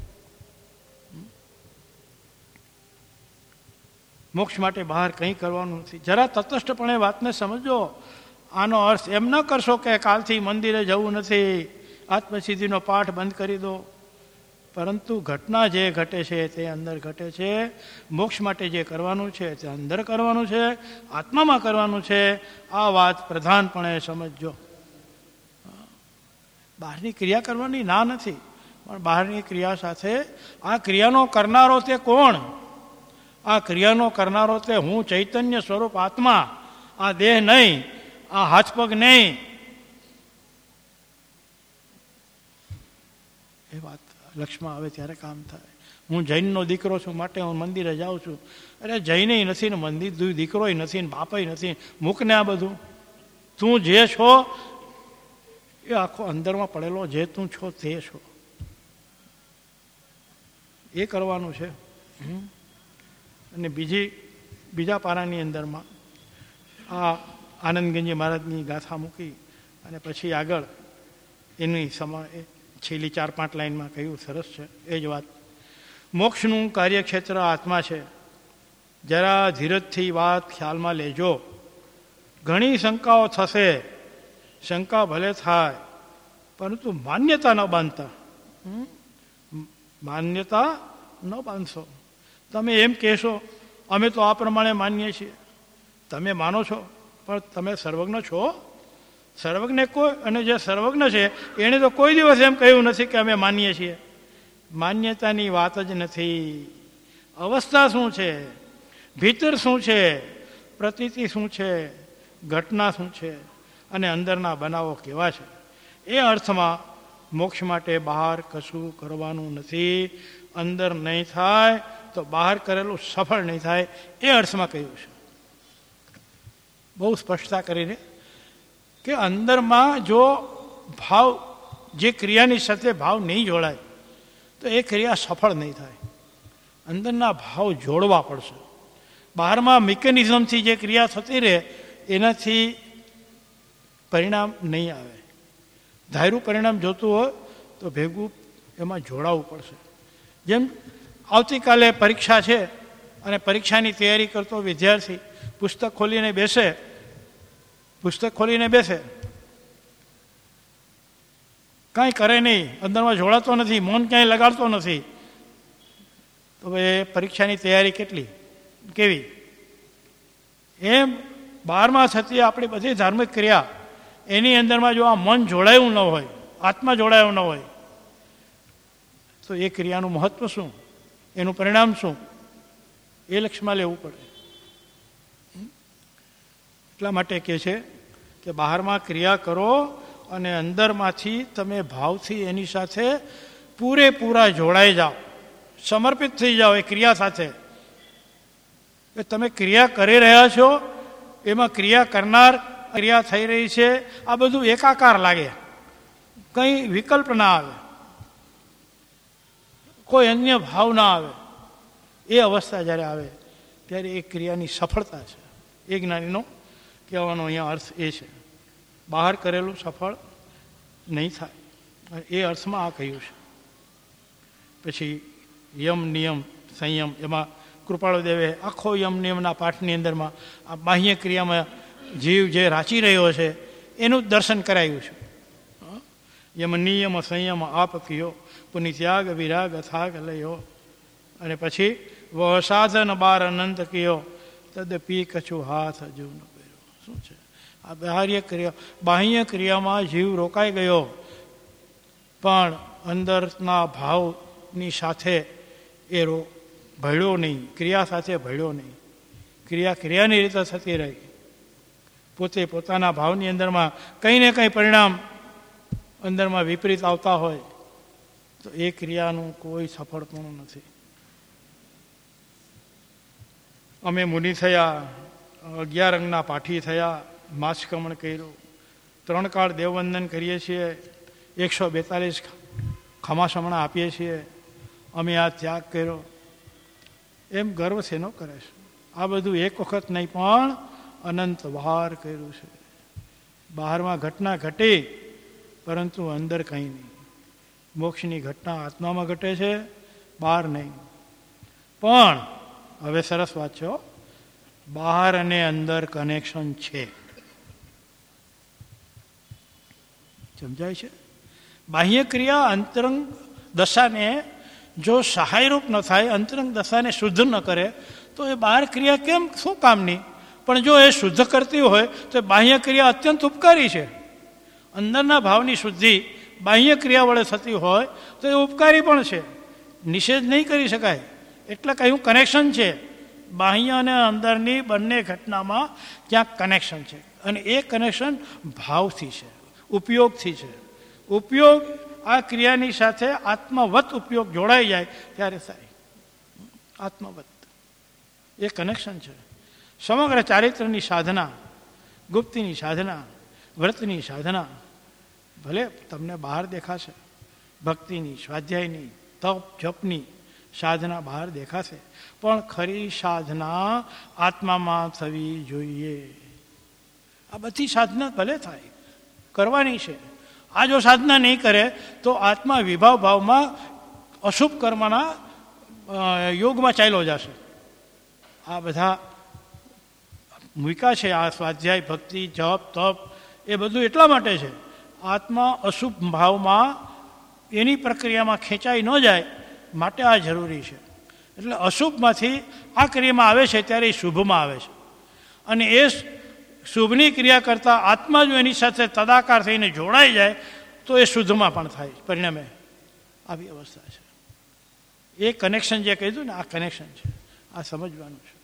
S6: મોક્ષ માટે બહાર કંઈ કરવાનું નથી. જરા તટસ્થપણે વાતને સમજો. આનો અર્થ એમ ન કરશો કે કાલથી મંદિરે જવું નથી, આત્મસિદ્ધિનો પાઠ બંધ કરી દો. પરંતુ ઘટના જે ઘટે છે તે અંદર ઘટે છે. મોક્ષ માટે જે કરવાનું છે તે અંદર કરવાનું છે, આત્મામાં કરવાનું છે. આ વાત પ્રધાનપણે સમજજો. બહારની ક્રિયા કરવાની ના નથી, પણ બહારની ક્રિયા સાથે આ ક્રિયાનો કરનારો તે કોણ? આ ક્રિયાનો કરનારો તે હું ચૈતન્ય સ્વરૂપ આત્મા. આ દેહ નહીં, આ હાથ પગ નહીં. એ વાત લક્ષ્યમાં આવે ત્યારે કામ થાય. હું જૈનનો દીકરો છું માટે હું મંદિરે જાઉં છું. અરે જૈનય નથી ને મંદિર દીકરોય નથી ને બાપય નથી. મૂકને આ બધું. તું જે છો એ આખો અંદરમાં પડેલો જે તું છો તે છો, એ કરવાનું છે. અને બીજી બીજા પારાની અંદરમાં આ આનંદગંજી મહારાજની ગાથા મૂકી અને પછી આગળ એની સમા છેલ્લી ચાર પાંચ લાઈનમાં કહ્યું, સરસ છે એ જ વાત. મોક્ષનું કાર્યક્ષેત્ર આત્મા છે. જરા ધીરજથી વાત ખ્યાલમાં લેજો. ઘણી શંકાઓ થશે, શંકા ભલે થાય પરંતુ માન્યતા ન બાંધતા. માન્યતા ન બાંધશો. તમે એમ કહેશો અમે તો આ પ્રમાણે માનીએ છીએ. તમે માનો છો પણ તમે સર્વજ્ઞ છો? સર્વજ્ઞ કોઈ, અને જે સર્વજ્ઞ છે એણે તો કોઈ દિવસ એમ કહ્યું નથી કે અમે માનીએ છીએ. માન્યતાની વાત જ નથી. અવસ્થા શું છે, ભીતર શું છે, પ્રતીતિ શું છે, ઘટના શું છે અને અંદરના બનાવો કેવા છે. એ અર્થમાં મોક્ષ માટે બહાર કશું કરવાનું નથી. અંદર નહીં થાય તો બહાર કરેલું સફળ નહીં થાય, એ અર્થમાં કહ્યું છે. બહુ સ્પષ્ટતા કરીને કે અંદરમાં જો ભાવ, જે ક્રિયાની સાથે ભાવ નહીં જોડાય તો એ ક્રિયા સફળ નહીં થાય. અંદરના ભાવ જોડવા પડશે. બહારમાં મિકેનિઝમથી જે ક્રિયા થતી રહે એનાથી પરિણામ નહીં આવે. ધાર્યું પરિણામ જોતું હોય તો ભેગું એમાં જોડાવવું પડશે. જેમ આવતીકાલે પરીક્ષા છે અને પરીક્ષાની તૈયારી કરતો વિદ્યાર્થી પુસ્તક ખોલીને બેસે, પુસ્તક ખોલીને બેસે, કાંઈ કરે નહીં, અંદરમાં જોડાતો નથી, મૌન ક્યાંય લગાડતો નથી, તો એ પરીક્ષાની તૈયારી કેટલી કેવી? એમ બહારમાં થતી આપણી બધી ધાર્મિક ક્રિયા એની અંદરમાં જો આ મન જોડાયું ન હોય, આત્મા જોડાયો ન હોય તો એ ક્રિયાનું મહત્વ શું, એનું પરિણામ શું, એ લક્ષ્યમાં લેવું પડે. એટલા માટે કહે છે કે બહારમાં ક્રિયા કરો અને અંદરમાંથી તમે ભાવથી એની સાથે પૂરેપૂરા જોડાઈ જાઓ, સમર્પિત થઈ જાઓ એ ક્રિયા સાથે. કે તમે ક્રિયા કરી રહ્યા છો, એમાં ક્રિયા કરનાર, ક્રિયા થઈ રહી છે, આ બધું એકાકાર લાગે, કંઈ વિકલ્પ ના આવે, કોઈ અન્ય ભાવ ના આવે. એ અવસ્થા જ્યારે આવે ત્યારે એ ક્રિયાની સફળતા છે. એ જ્ઞાનીનો કહેવાનો અહીંયા અર્થ એ છે. બહાર કરેલું સફળ નહીં થાય, એ અર્થમાં આ કહ્યું છે. પછી યમ નિયમ સંયમ, એમાં કૃપાળુદેવે આખો યમ નિયમના પાઠની અંદરમાં આ બાહ્ય ક્રિયામાં જીવ જે રાચી રહ્યો છે એનું દર્શન કરાયું છે. યમ નિયમ સંયમ આપ કયો, પુનિ ત્યાગ વિરાગ અથાગ લયો. અને પછી વ સાધન બાર અનંત કયો, તદપી કછું હાથ હજુ ન કર્યો. શું છે આ બાહ્ય ક્રિયા? બાહ્ય ક્રિયામાં જીવ રોકાઈ ગયો, પણ અંદરના ભાવની સાથે એ રો ભળ્યો નહીં, ક્રિયા સાથે ભળ્યો નહીં. ક્રિયા ક્રિયાની રીતે થતી રહી. પોતે પોતાના ભાવની અંદરમાં કંઈ ને કંઈ પરિણામ અંદરમાં વિપરીત આવતા હોય તો એ ક્રિયાનું કોઈ સફળપણું નથી. અમે મુનિ થયા, અગિયાર અંગના પાઠી થયા, માછકમણ કર્યું, ત્રણ કાળ દેવવંદન કરીએ છીએ, એકસો બેતાલીસ ખમાસમણા આપીએ છીએ, અમે આ ત્યાગ કર્યો, એમ ગર્વ શેનો કરે છે? આ બધું એક વખત નહીં પણ અનંત વાર કર્યું છે. બહારમાં ઘટના ઘટી, પરંતુ અંદર કંઈ નહીં. મોક્ષની ઘટના આત્મામાં ઘટે છે, બહાર નહીં. પણ હવે સરસ વાત છે, બહાર અને અંદર કનેક્શન છે. સમજાય છે? બાહ્ય ક્રિયા અંતરંગ દશાને જો સહાયરૂપ ન થાય, અંતરંગ દશાને શુદ્ધ ન કરે, તો એ બહાર ક્રિયા કેમ, શું કામની? પણ જો એ શુદ્ધ કરતી હોય તો બાહ્ય ક્રિયા અત્યંત ઉપકારી છે. અંદરના ભાવની શુદ્ધિ બાહ્ય ક્રિયા વડે થતી હોય તો એ ઉપકારી પણ છે, નિષેધ નહીં કરી શકાય. એટલે કહ્યું કનેક્શન છે. બાહ્ય અને અંદરની બંને ઘટનામાં ક્યાંક કનેક્શન છે, અને એ કનેક્શન ભાવથી છે, ઉપયોગથી છે. ઉપયોગ આ ક્રિયાની સાથે આત્મવત ઉપયોગ જોડાઈ જાય ત્યારે થાય. આત્મવત એ કનેક્શન છે. સમગ્ર ચારિત્રની સાધના, ગુપ્તિની સાધના, વ્રતની સાધના ભલે તમને બહાર દેખાશે, ભક્તિની, સ્વાધ્યાયની, તપ જપની સાધના બહાર દેખાશે, પણ ખરી સાધના આત્મામાં થવી જોઈએ. આ બધી સાધના ભલે થાય, કરવાની છે. આ જો સાધના નહીં કરે તો આત્મા વિભાવ ભાવમાં અશુભ કર્મના યોગમાં ચાલ્યો જશે. આ બધા મૂક્યા છે, આ સ્વાધ્યાય, ભક્તિ, જપ, તપ, એ બધું એટલા માટે છે. આત્મા અશુભ ભાવમાં એની પ્રક્રિયામાં ખેંચાઈ ન જાય માટે આ જરૂરી છે. એટલે અશુભમાંથી આ ક્રિયામાં આવે છે ત્યારે એ શુભમાં આવે છે, અને એ શુભની ક્રિયા કરતાં આત્મા જો એની સાથે તદાકાર થઈને જોડાઈ જાય તો એ શુદ્ધમાં પણ થાય. પરિણામે આવી અવસ્થા છે. એ કનેક્શન જે કીધું ને, આ કનેક્શન છે, આ સમજવાનું છે.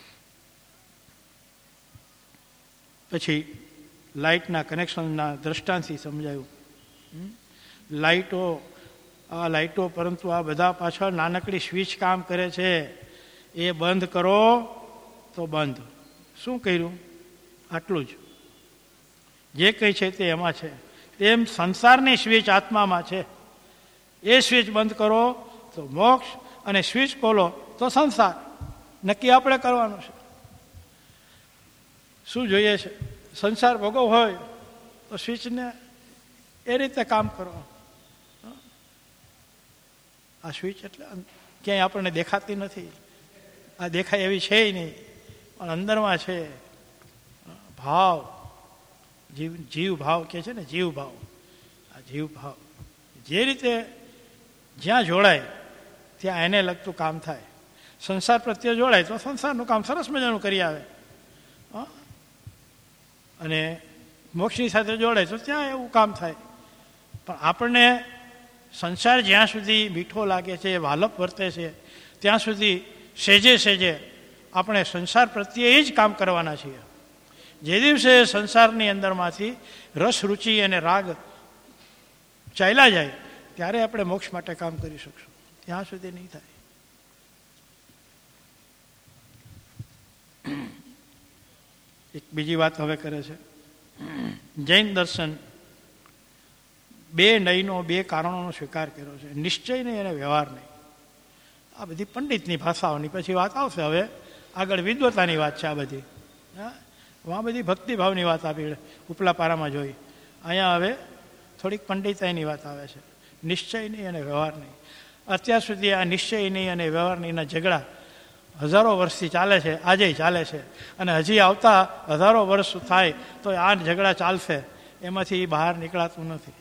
S6: પછી લાઇટના કનેક્શનના દ્રષ્ટાંતથી સમજાયું. લાઇટો, આ લાઇટો, પરંતુ આ બધા પાછળ નાનકડી સ્વિચ કામ કરે છે. એ બંધ કરો તો બંધ. શું કર્યું? આટલું જ. જે કંઈ છે તે એમાં છે. તેમ સંસારની સ્વિચ આત્મામાં છે. એ સ્વિચ બંધ કરો તો મોક્ષ, અને સ્વિચ ખોલો તો સંસાર. નક્કી આપણે કરવાનું છે. શું જોઈએ છે? સંસાર ભોગવ હોય તો સ્વિચને એ રીતે કામ કરો. આ સ્વિચ એટલે ક્યાંય આપણને દેખાતી નથી, આ દેખાય એવી છે નહીં, પણ અંદરમાં છે ભાવ. જીવ જીવ ભાવ કે છે ને, જીવ ભાવ. આ જીવ ભાવ જે રીતે જ્યાં જોડાય ત્યાં એને લગતું કામ થાય. સંસાર પ્રત્યે જોડાય તો સંસારનું કામ સરસ મજાનું કરી આવે, અને મોક્ષની સાથે જોડાય તો ત્યાં એવું કામ થાય. પણ આપણને સંસાર જ્યાં સુધી મીઠો લાગે છે, વાલપ વર્તે છે, ત્યાં સુધી સેજે સેજે આપણે સંસાર પ્રત્યે જ કામ કરવાના છીએ. જે દિવસે સંસારની અંદરમાંથી રસ, રુચિ અને રાગ ચાલ્યા જાય ત્યારે આપણે મોક્ષ માટે કામ કરી શકશું. ત્યાં સુધી નહીં થાય. એક બીજી વાત હવે કરે છે. જૈન દર્શન બે નયનો બે કારણોનો સ્વીકાર કર્યો છે, નિશ્ચય નહીં અને વ્યવહાર નહીં. આ બધી પંડિતની ભાષાઓની પછી વાત આવશે. હવે આગળ વિદ્વતાની વાત છે આ બધી. હા, આ બધી ભક્તિભાવની વાત આપી ઉપલા પારામાં જોઈ. અહીંયા હવે થોડીક પંડિતાઈની વાત આવે છે. નિશ્ચય નહીં અને વ્યવહાર નહીં. અત્યાર સુધી આ નિશ્ચય નહીં અને વ્યવહાર નહીંના ઝઘડા હજારો વર્ષથી ચાલે છે, આજે ચાલે છે, અને હજી આવતા હજારો વર્ષ થાય તો આ ઝઘડા ચાલશે, એમાંથી બહાર નીકળાતું નથી.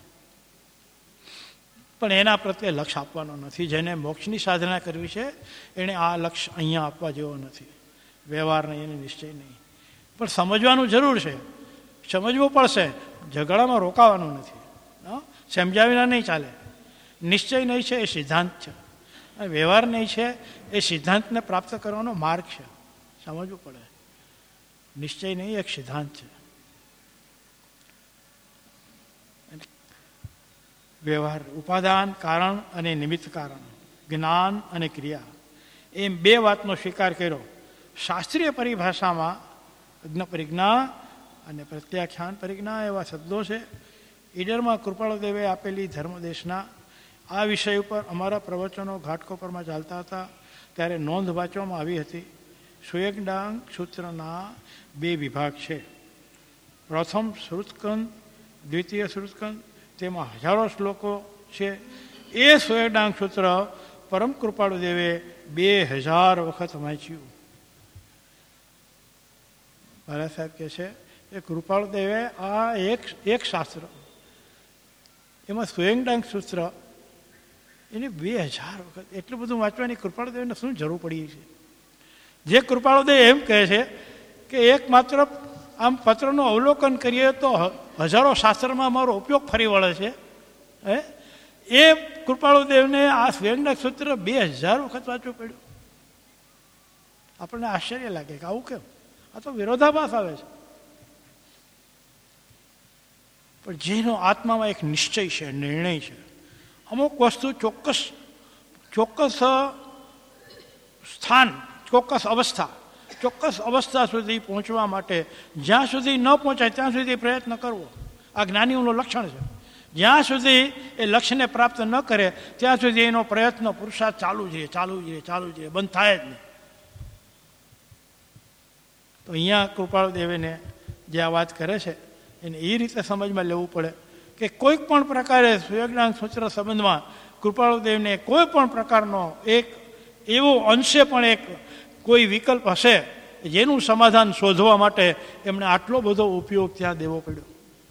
S6: પણ એના પ્રત્યે લક્ષ્ય આપવાનો નથી. જેને મોક્ષની સાધના કરવી છે એણે આ લક્ષ્ય અહીંયા આપવા જેવો નથી. વ્યવહાર નહીં અને નિશ્ચય નહીં. પણ સમજવાનું જરૂર છે, સમજવું પડશે. ઝઘડામાં રોકાવાનું નથી. સમજાવીના નહીં ચાલે. નિશ્ચય નહીં છે એ સિદ્ધાંત છે, અને વ્યવહાર નહીં છે એ સિદ્ધાંતને પ્રાપ્ત કરવાનો માર્ગ છે. સમજવું પડે. નિશ્ચય નહીં એક સિદ્ધાંત છે. વ્યવહાર ઉપાદાન કારણ અને નિમિત્ત કારણ, જ્ઞાન અને ક્રિયા, એમ બે વાતનો સ્વીકાર કર્યો. શાસ્ત્રીય પરિભાષામાં જ્ઞ પરિજ્ઞા અને પ્રત્યાખ્યાન પરિજ્ઞા એવા શબ્દો છે. ઈડરમાં કૃપાળુદેવે આપેલી ધર્મદેશના આ વિષય ઉપર અમારા પ્રવચનો ઘાટકોપરમાં ચાલતા હતા ત્યારે નોંધ વાંચવામાં આવી હતી. સુયજ્ઞાંગ સૂત્રના બે વિભાગ છે. પ્રથમ શ્રુતસ્કંદ, દ્વિતીય શ્રુતસ્કંદ. તેમાં હજારો શ્લોકો છે. એ સુયજ્ઞાંગ સૂત્ર પરમ કૃપાળુદેવે બે હજાર વખત વાંચ્યું. મહારાજ સાહેબ કહે છે એ કૃપાળુદેવે આ એક એક શાસ્ત્ર, એમાં સુયજ્ઞાંગ સૂત્ર એને બે હજાર વખત એટલું બધું વાંચવાની કૃપાળુદેવને શું જરૂર પડી છે? જે કૃપાળુદેવ એમ કહે છે કે એક માત્ર આમ પત્રનું અવલોકન કરીએ તો હજારો શાસ્ત્રમાં અમારો ઉપયોગ ફરી વળે છે. હે એ કૃપાળુદેવને આ સુયજ્ઞાંગ સૂત્ર બે હજાર વખત વાંચવું પડ્યું. આપણને આશ્ચર્ય લાગે કે આવું કેમ? આ તો વિરોધાભાસ આવે છે. પણ જેનો આત્મામાં એક નિશ્ચય છે, નિર્ણય છે, અમુક વસ્તુ ચોક્કસ ચોક્કસ સ્થાન, ચોક્કસ અવસ્થા, ચોક્કસ અવસ્થા સુધી પહોંચવા માટે જ્યાં સુધી ન પહોંચાય ત્યાં સુધી પ્રયત્ન કરવો, આ જ્ઞાનીઓનું લક્ષણ છે. જ્યાં સુધી એ લક્ષ્યને પ્રાપ્ત ન કરે ત્યાં સુધી એનો પ્રયત્ન પુરુષાર્થ ચાલુ જ રહે, ચાલુ જ રહે, ચાલુ જ રહે, બંધ થાય જ નહીં. તો અહીંયા કૃપાળુદેવેને જે આ વાત કરે છે એને એ રીતે સમજમાં લેવું પડે કે કોઈ પણ પ્રકારે સુયજ્ઞાંગ સૂત્ર સંબંધમાં કૃપાળુદેવને કોઈ પણ પ્રકારનો એક એવો અંશે પણ એક કોઈ વિકલ્પ હશે જેનું સમાધાન શોધવા માટે એમણે આટલો બધો ઉપયોગ ત્યાં દેવો પડ્યો.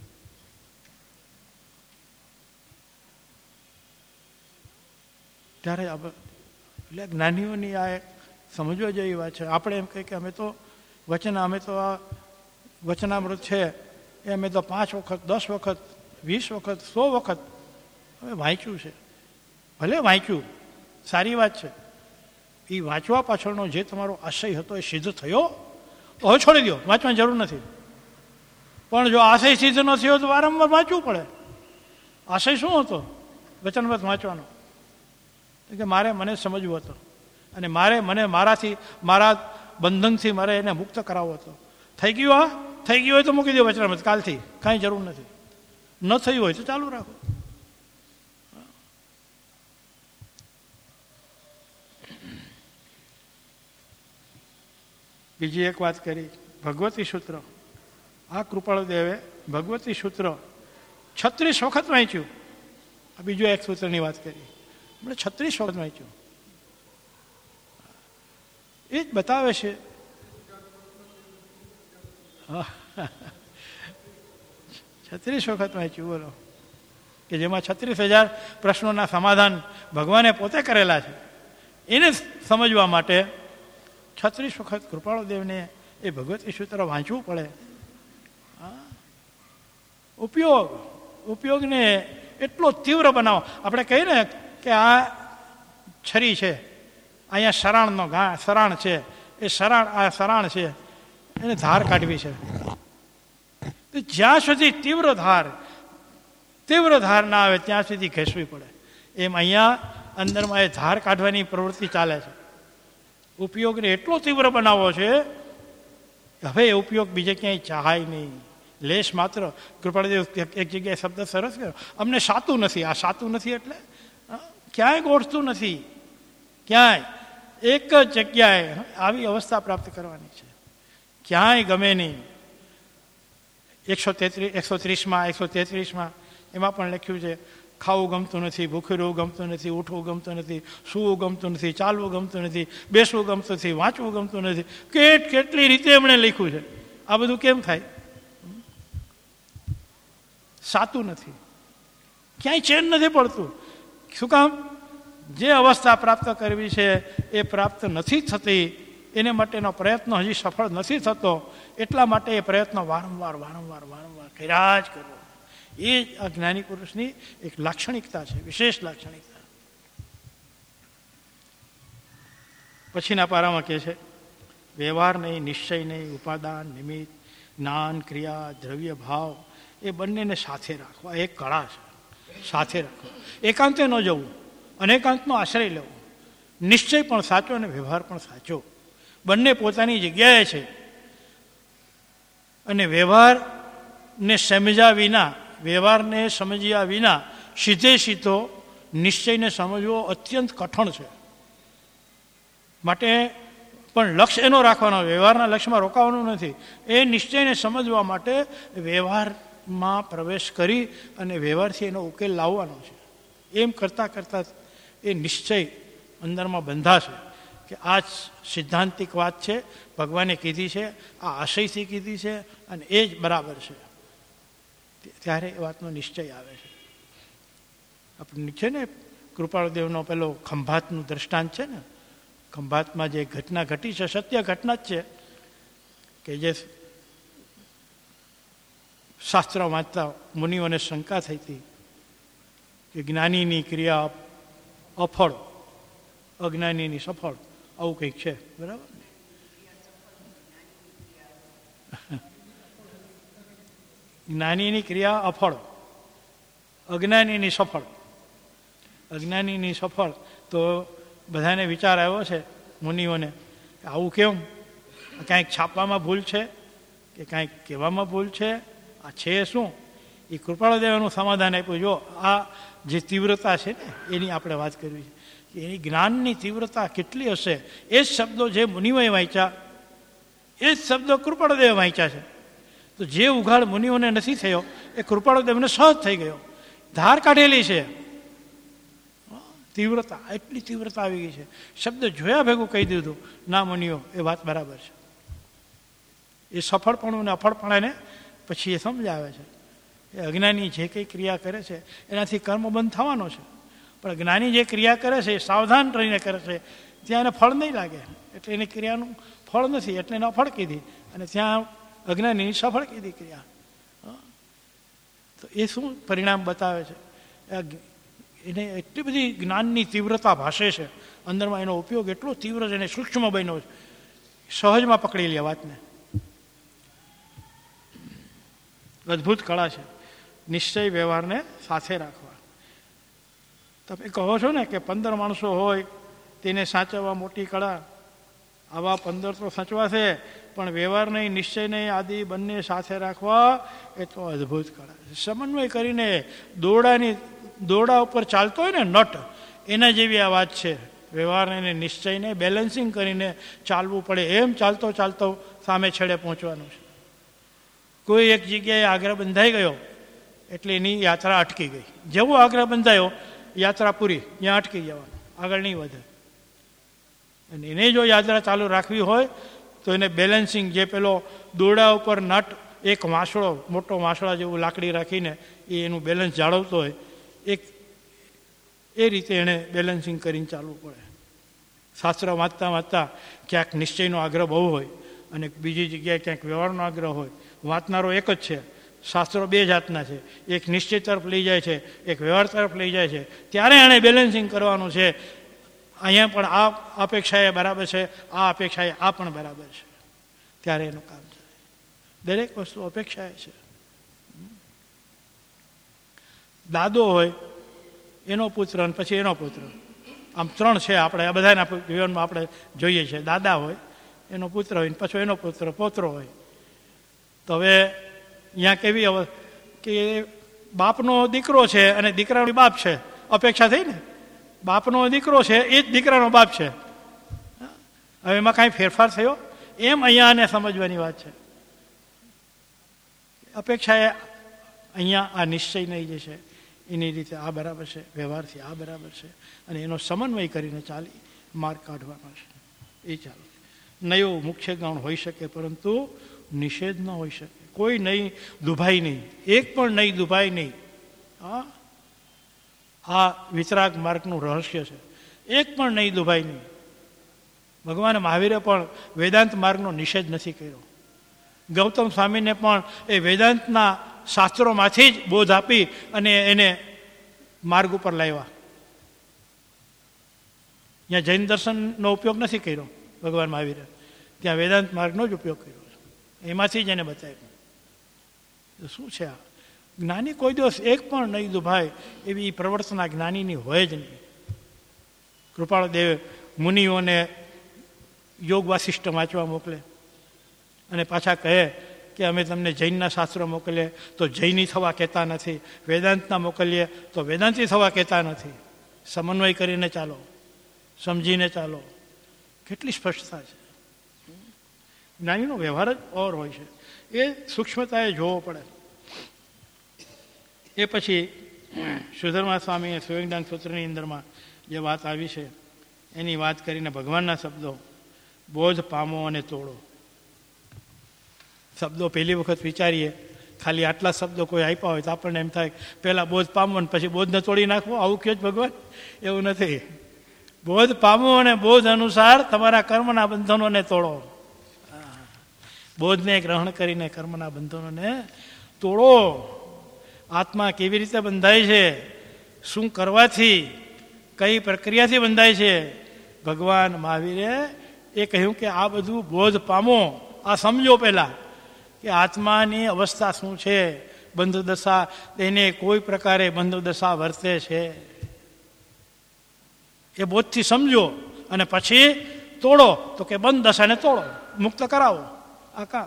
S6: ત્યારે એટલે જ્ઞાનીઓની આ એક સમજવા જેવી વાત છે. આપણે એમ કહીએ કે અમે તો વચન અમે તો આ વચનામૃત છે એ અમે તો પાંચ વખત, દસ વખત, વીસ વખત, સો વખત અમે વાંચ્યું છે. ભલે વાંચ્યું, સારી વાત છે. એ વાંચવા પાછળનો જે તમારો આશય હતો એ સિદ્ધ થયો તો હવે છોડી દો, વાંચવાની જરૂર નથી. પણ જો આશય સિદ્ધ ન થયો તો વારંવાર વાંચવું પડે. આશય શું હતો વચનમૃત વાંચવાનો? કે મારે મને સમજવું હતો અને મારે મને મારાથી મારા બંધનથી મારે એને મુક્ત કરાવવો હતો. થઈ ગયું? આ થઈ ગયું હોય તો મૂકી દો વચનામૃત કાલથી, કાંઈ જરૂર નથી. ન થયું હોય તો ચાલુ રાખો. બીજી એક વાત કરી, ભગવતી સૂત્ર. આ કૃપાળુદેવે ભગવતી સૂત્ર છત્રીસ વખત વાંચ્યું. આ બીજો એક સૂત્રની વાત કરી, આપણે છત્રીસ વખત વાંચ્યું. એ જ બતાવે છે છત્રીસ વખત વાંચ્યું, બોલો, કે જેમાં છત્રીસ હજાર પ્રશ્નોના સમાધાન ભગવાને પોતે કરેલા છે. એને સમજવા માટે છત્રીસ વખત કૃપાળુદેવને એ ભગવતી સૂત્ર વાંચવું પડે. ઉપયોગ ઉપયોગને એટલો તીવ્ર બનાવો. આપણે કહીએ ને કે આ છરી છે, અહીંયા સરાણનો ઘા સરાણ છે, એ સરાણ આ સરાણ છે, એને ધાર કાઢવી છે. તો જ્યાં સુધી તીવ્ર ધાર તીવ્ર ધાર ના આવે ત્યાં સુધી ઘસવી પડે. એમ અહીંયા અંદરમાં એ ધાર કાઢવાની પ્રવૃત્તિ ચાલે છે. ઉપયોગને એટલો તીવ્ર બનાવવો છે હવે એ ઉપયોગ બીજે ક્યાંય ચાહાય નહીં. લેશ માત્ર કૃપાળદેવ એક જગ્યાએ શબ્દ સરસ કર્યો, અમને સાતું નથી. આ સાતું નથી એટલે ક્યાંય ગોઠતું નથી, ક્યાંય એક જ જગ્યાએ આવી અવસ્થા પ્રાપ્ત કરવાની છે, ક્યાંય ગમે નહીં. એકસો તેત્રીસ એકસો ત્રીસમાં એકસો તેત્રીસમાં એમાં પણ લખ્યું છે, ખાવું ગમતું નથી, ભૂખ્યું રહેવું ગમતું નથી, ઉઠવું ગમતું નથી, સૂવું ગમતું નથી, ચાલવું ગમતું નથી, બેસવું ગમતું નથી, વાંચવું ગમતું નથી. કેટ કેટલી રીતે એમણે લખ્યું છે. આ બધું કેમ થાય? સાતું નથી, ક્યાંય ચેન નથી પડતું. શું કામ? જે અવસ્થા પ્રાપ્ત કરવી છે એ પ્રાપ્ત નથી થતી, એને માટેનો પ્રયત્ન હજી સફળ નથી થતો. એટલા માટે એ પ્રયત્ન વારંવાર વારંવાર વારંવાર કર્યા જ કરવો. એ જ આ જ્ઞાની પુરુષની એક લાક્ષણિકતા છે, વિશેષ લાક્ષણિકતા. પછીના પારામાં કહે છે, વ્યવહાર નહીં, નિશ્ચય નહીં, ઉપાદાન, નિમિત્ત, જ્ઞાન, ક્રિયા, દ્રવ્ય, ભાવ એ બંનેને સાથે રાખવા એક કળા છે. સાથે રાખવા, એકાંતે ન જવું, અનેકાંતનો આશ્રય લેવો. નિશ્ચય પણ સાચો અને વ્યવહાર પણ સાચો, બંને પોતાની જગ્યાએ છે. અને વ્યવહારને સમજ્યા વિના વ્યવહારને સમજ્યા વિના સીધે સીધો નિશ્ચયને સમજવો અત્યંત કઠણ છે. માટે પણ લક્ષ્ય એનો રાખવાનો, વ્યવહારના લક્ષ્યમાં રોકાવાનું નથી. એ નિશ્ચયને સમજવા માટે વ્યવહારમાં પ્રવેશ કરી અને વ્યવહારથી એનો ઉકેલ લાવવાનો છે. એમ કરતાં કરતાં એ નિશ્ચય અંદરમાં બંધાશે કે આ જ સિદ્ધાંતિક વાત છે, ભગવાને કીધી છે, આ આશયથી કીધી છે અને એ જ બરાબર છે. ત્યારે એ વાતનો નિશ્ચય આવે છે. આપણે છે ને કૃપાળદેવનો પેલો ખંભાતનું દ્રષ્ટાંત છે ને, ખંભાતમાં જે ઘટના ઘટી છે સત્ય ઘટના જ છે, કે જે શાસ્ત્ર વાંચતા મુનિઓને શંકા થઈ હતી કે જ્ઞાનીની ક્રિયા અફળ, અજ્ઞાનીની સફળ, આવું કંઈક છે, બરાબર? જ્ઞાનીની ક્રિયા અફળ, અજ્ઞાનીની સફળ. અજ્ઞાનીની સફળ તો બધાને વિચાર આવ્યો છે મુનિઓને, આવું કેમ? કાંઈક છાપવામાં ભૂલ છે કે કાંઈક કહેવામાં ભૂલ છે? આ છે શું? એ કૃપાળદેવનું સમાધાન આપ્યું. જો આ જે તીવ્રતા છે ને એની આપણે વાત કરવી છે, કે એની જ્ઞાનની તીવ્રતા કેટલી હશે. એ જ શબ્દો જે મુનિઓએ વાંચ્યા, એ જ શબ્દો કૃપાળદેવે વાંચ્યા છે. તો જે ઉઘાડ મુનિઓને નથી થયો એ કૃપાળદેવને સહજ થઈ ગયો. ધાર કાઢેલી છે, તીવ્રતા, એટલી તીવ્રતા આવી ગઈ છે. શબ્દ જોયા ભેગું કહી દીધું, ના મુનિઓ એ વાત બરાબર છે. એ સફળપણું ને અફળપણાને પછી એ સમજાવે છે. એ અજ્ઞાની જે કંઈ ક્રિયા કરે છે એનાથી કર્મ બંધ થવાનો છે, પણ જ્ઞાની જે ક્રિયા કરે છે એ સાવધાન રહીને કરે છે, ત્યાં એને ફળ નહીં લાગે, એટલે એની ક્રિયાનું ફળ નથી, એટલે એને અફળ કીધી, અને ત્યાં અજ્ઞાનીની સફળ કીધી ક્રિયા. તો એ શું પરિણામ બતાવે છે? એને એટલી બધી જ્ઞાનની તીવ્રતા ભાષે છે અંદરમાં, એનો ઉપયોગ એટલો તીવ્ર છે અને સૂક્ષ્મ બન્યો છે, સહજમાં પકડી લે વાતને. અદ્ભુત કળા છે નિશ્ચય વ્યવહારને સાથે રાખવા. તમે કહો છો ને કે પંદર માણસો હોય તેને સાચવવા મોટી કળા. આવા પંદર તો સાચવાશે, પણ વ્યવહાર નહીં, નિશ્ચય નહીં, આદિ બંને સાથે રાખવા એ તો અદ્ભુત કળા છે. સમન્વય કરીને દોરડાની દોરડા ઉપર ચાલતો હોય ને નટ, એના જેવી આ વાત છે. વ્યવહારને નિશ્ચયને બેલેન્સિંગ કરીને ચાલવું પડે. એમ ચાલતો ચાલતો સામે છેડે પહોંચવાનું છે. કોઈ એક જગ્યાએ આગ્રહ બંધાઈ ગયો એટલે એની યાત્રા અટકી ગઈ. જેવો આગ્રહ બંધાયો યાત્રા પૂરી, ત્યાં અટકી જવાનું, આગળ નહીં વધે. અને એને જો યાત્રા ચાલુ રાખવી હોય તો એને બેલેન્સિંગ, જે પેલો દોરડા ઉપર નટ એક વાંસળો, મોટો વાંસળા જેવું લાકડી રાખીને એ એનું બેલેન્સ જાળવતો હોય, એક એ રીતે એણે બેલેન્સિંગ કરીને ચાલવું પડે. શાસ્ત્ર વાંચતા વાંચતા ક્યાંક નિશ્ચયનો આગ્રહ બહુ હોય અને બીજી જગ્યાએ ક્યાંક વ્યવહારનો આગ્રહ હોય. વાંચનારો એક જ છે, શાસ્ત્રો બે જાતના છે, એક નિશ્ચય તરફ લઈ જાય છે, એક વ્યવહાર તરફ લઈ જાય છે. ત્યારે એણે બેલેન્સિંગ કરવાનું છે. અહીંયા પણ આ અપેક્ષા એ બરાબર છે, આ અપેક્ષા એ આ પણ બરાબર છે, ત્યારે એનું કામ છે. દરેક વસ્તુ અપેક્ષા એ છે. દાદો હોય, એનો પુત્ર અને પછી એનો પુત્ર, આમ ત્રણ છે આપણે આ બધાના જીવનમાં આપણે જોઈએ છીએ. દાદા હોય, એનો પુત્ર હોય, પાછો એનો પુત્ર પોત્રો હોય. તો હવે અહીંયા કેવી કે બાપનો દીકરો છે અને દીકરાનો બાપ છે, અપેક્ષા થઈ ને, બાપનો દીકરો છે એ જ દીકરાનો બાપ છે. હવે એમાં કાંઈ ફેરફાર થયો? એમ અહીંયા આને સમજવાની વાત છે. અપેક્ષા એ અહીંયા આ નિશ્ચય નહીં જે છે એની રીતે આ બરાબર છે, વ્યવહારથી આ બરાબર છે, અને એનો સમન્વય કરીને ચાલી માર્ગ કાઢવાનો છે. એ ચાલો નયો મુખ્ય ગણ હોઈ શકે, પરંતુ નિષેધ ન હોઈ શકે. કોઈ નહીં દુભાઈ નહીં, એક પણ નહીં દુભાઈ નહીં. હા, આ વિતરાગ માર્ગનું રહસ્ય છે. એક પણ નહીં દુભાઈ નહીં. ભગવાન મહાવીરે પણ વેદાંત માર્ગનો નિષેધ નથી કર્યો. ગૌતમ સ્વામીને પણ એ વેદાંતના શાસ્ત્રોમાંથી જ બોધ આપી અને એને માર્ગ ઉપર લાવ્યા. ત્યાં જૈન દર્શનનો ઉપયોગ નથી કર્યો ભગવાન મહાવીરે, ત્યાં વેદાંત માર્ગનો જ ઉપયોગ કર્યો. એમાંથી જ એને બતાવ્યું. શું છે આ જ્ઞાની? કોઈ દિવસ એક પણ નહીં દુભાય એવી પ્રવર્તના જ્ઞાનીની હોય જ નહીં. કૃપાળ દેવ મુનિઓને યોગ વાસિષ્ઠ વાંચવા મોકલે અને પાછા કહે કે અમે તમને જૈનના શાસ્ત્રો મોકલીએ તો જૈની થવા કહેતા નથી, વેદાંતના મોકલીએ તો વેદાંતી થવા કહેતા નથી. સમન્વય કરીને ચાલો, સમજીને ચાલો. કેટલી સ્પષ્ટતા છે. જ્ઞાનીનો વ્યવહાર જ ઓર હોય છે. એ સૂક્ષ્મતાએ જોવો પડે. એ પછી સુધર્મા સ્વામીએ સુવેગદાન સૂત્રની અંદરમાં જે વાત આવી છે એની વાત કરીને ભગવાનના શબ્દો બોધ પામો અને તોડો. શબ્દો પહેલી વખત વિચારીએ, ખાલી આટલા શબ્દો કોઈ આપ્યા હોય તો આપણને એમ થાય પહેલાં બોધ પામો અને પછી બોધને તોડી નાખવો, આવું કહે જ ભગવાન? એવું નથી. બોધ પામો અને બોધ અનુસાર તમારા કર્મના બંધનોને તોડો. બોધને ગ્રહણ કરીને કર્મના બંધનોને તોડો. આત્મા કેવી રીતે બંધાય છે, શું કરવાથી, કઈ પ્રક્રિયાથી બંધાય છે, ભગવાન મહાવીરે એ કહ્યું કે આ બધું બોધ પામો. આ સમજો પહેલા કે આત્માની અવસ્થા શું છે, બંધ દશા, તેને કોઈ પ્રકારે બંધ દશા વર્તે છે, એ બોધથી સમજો અને પછી તોડો. તો કે બંધ દશાને તોડો, મુક્ત કરાવો. આ કામ.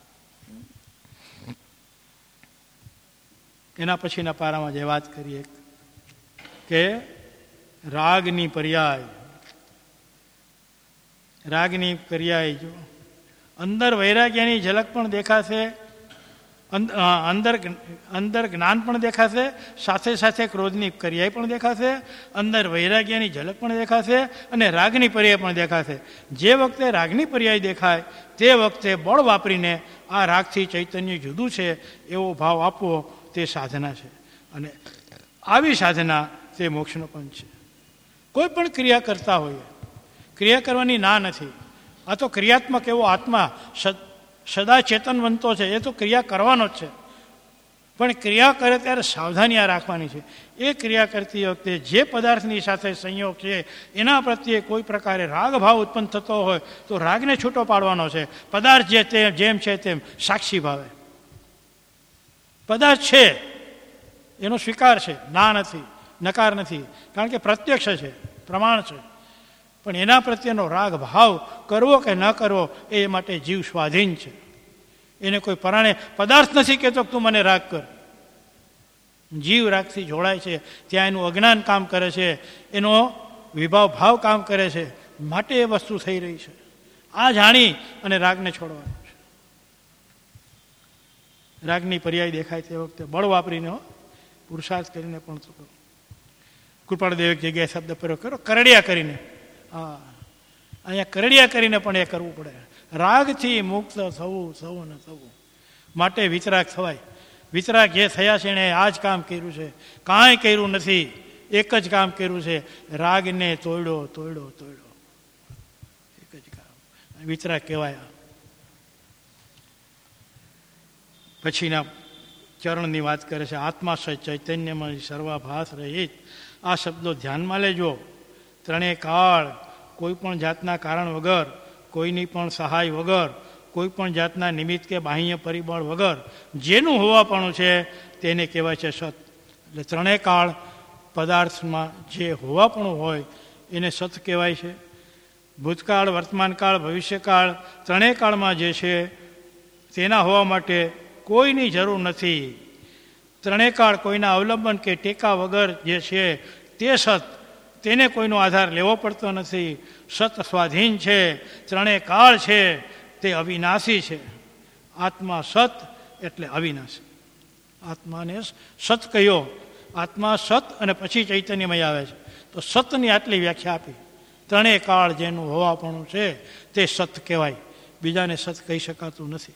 S6: એના પછીના પારામાં જે વાત કરીએ કે રાગની પર્યાય, રાગની પર્યાય જો અંદર વૈરાગ્યની ઝલક પણ દેખાશે, અંદર અંદર જ્ઞાન પણ દેખાશે, સાથે સાથે ક્રોધની પર્યાય પણ દેખાશે, અંદર વૈરાગ્યની ઝલક પણ દેખાશે અને રાગની પર્યાય પણ દેખાશે. જે વખતે રાગની પર્યાય દેખાય તે વખતે બળ વાપરીને આ રાગથી ચૈતન્ય જુદું છે એવો ભાવ આપવો તે સાધના છે. અને આવી સાધના તે મોક્ષનો પણ છે. કોઈ પણ ક્રિયા કરતા હોઈએ, ક્રિયા કરવાની ના નથી. આ તો ક્રિયાત્મક એવો આત્મા સદા ચેતનવંતો છે, એ તો ક્રિયા કરવાનો જ છે. પણ ક્રિયા કરે ત્યારે સાવધાની આ રાખવાની છે. એ ક્રિયા કરતી વખતે જે પદાર્થની સાથે સંયોગ છે એના પ્રત્યે કોઈ પ્રકારે રાગ ભાવ ઉત્પન્ન થતો હોય તો રાગને છૂટો પાડવાનો છે. પદાર્થ જે તે જેમ છે તેમ સાક્ષી ભાવે. પદાર્થ છે એનો સ્વીકાર છે, ના નથી, નકાર નથી, કારણ કે પ્રત્યક્ષ છે, પ્રમાણ છે. પણ એના પ્રત્યેનો રાગ ભાવ કરવો કે ન કરવો એ માટે જીવ સ્વાધીન છે. એને કોઈ પરાણે પદાર્થ નથી કહેતો તું મને રાગ કર. જીવ રાગથી જોડાય છે, ત્યાં એનું અજ્ઞાન કામ કરે છે, એનો વિભાવ ભાવ કામ કરે છે, માટે એ વસ્તુ થઈ રહી છે. આ જાણી અને રાગને છોડવાનો છે. રાગની પર્યાય દેખાય તે વખતે બળ વાપરીને પુરુષાર્થ કરીને પણ કરો. કૃપાળદેવ એક જગ્યાએ શબ્દ પ્રયોગ કરો, કરડિયા કરીને. હા, અહીંયા કરડિયા કરીને પણ એ કરવું પડે. રાગથી મુક્ત થવું થવું ને થવું માટે વિતરાગ થવાય. વિતરાગ જે થયા છે એણે આ જ કામ કર્યું છે, કાંઈ કર્યું નથી. એક જ કામ કર્યું છે, રાગને તોડ્યો તોડ્યો તોડ્યો. એક જ કામ વિતરાગ કહેવાય. પછીના ચરણની વાત કરે છે, આત્મા ચૈતન્યમાં સર્વાભાસ રહિત. આ શબ્દો ધ્યાનમાં લેજો. ત્રણેય કાળ કોઈ પણ જાતના કારણ વગર, કોઈની પણ સહાય વગર, કોઈ પણ જાતના નિમિત્ત કે બાહ્ય પરિબળ વગર જેનું હોવાપણું છે તેને કહેવાય છે સત. એટલે ત્રણેય કાળ પદાર્થમાં જે હોવાપણું હોય એને સત કહેવાય છે. ભૂતકાળ, વર્તમાનકાળ, ભવિષ્યકાળ ત્રણેય કાળમાં જે છે તેના હોવા માટે કોઈની જરૂર નથી. ત્રણેય કાળ કોઈના અવલંબન કે ટેકા વગર જે છે તે સત, તેને કોઈનો આધાર લેવો પડતો નથી. સત સ્વાધીન છે, ત્રણેય કાળ છે તે અવિનાશી છે. આત્મા સત એટલે અવિનાશી. આત્માને સત કહ્યો, આત્મા સત અને પછી ચૈતન્યમય આવે છે. તો સતની આટલી વ્યાખ્યા આપી. ત્રણેય કાળ જેનું હોવાપણું છે તે સત કહેવાય, બીજાને સત કહી શકાતું નથી.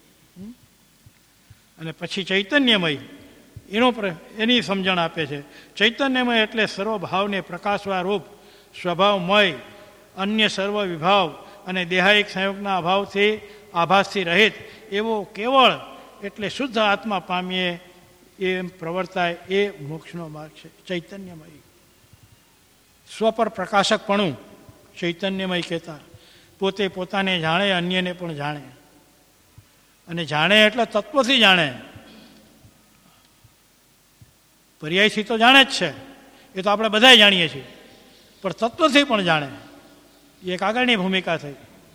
S6: અને પછી ચૈતન્યમય એનો એની સમજણ આપે છે. ચૈતન્યમય એટલે સર્વભાવને પ્રકાશવા રૂપ, સ્વભાવમય, અન્ય સર્વ વિભાવ અને દેહાયિક સંયોગના અભાવથી આભાસથી રહિત એવો કેવળ એટલે શુદ્ધ આત્મા પામીએ એમ પ્રવર્તાય એ મોક્ષનો માર્ગ છે. ચૈતન્યમય સ્વ પર પ્રકાશકપણું ચૈતન્યમય કહેતા. પોતે પોતાને જાણે, અન્યને પણ જાણે. અને જાણે એટલે તત્વથી જાણે. પર્યાયથી તો જાણે જ છે, એ તો આપણે બધા જાણીએ છીએ, પણ તત્વથી પણ જાણે. એ એક આગળની ભૂમિકા થઈ.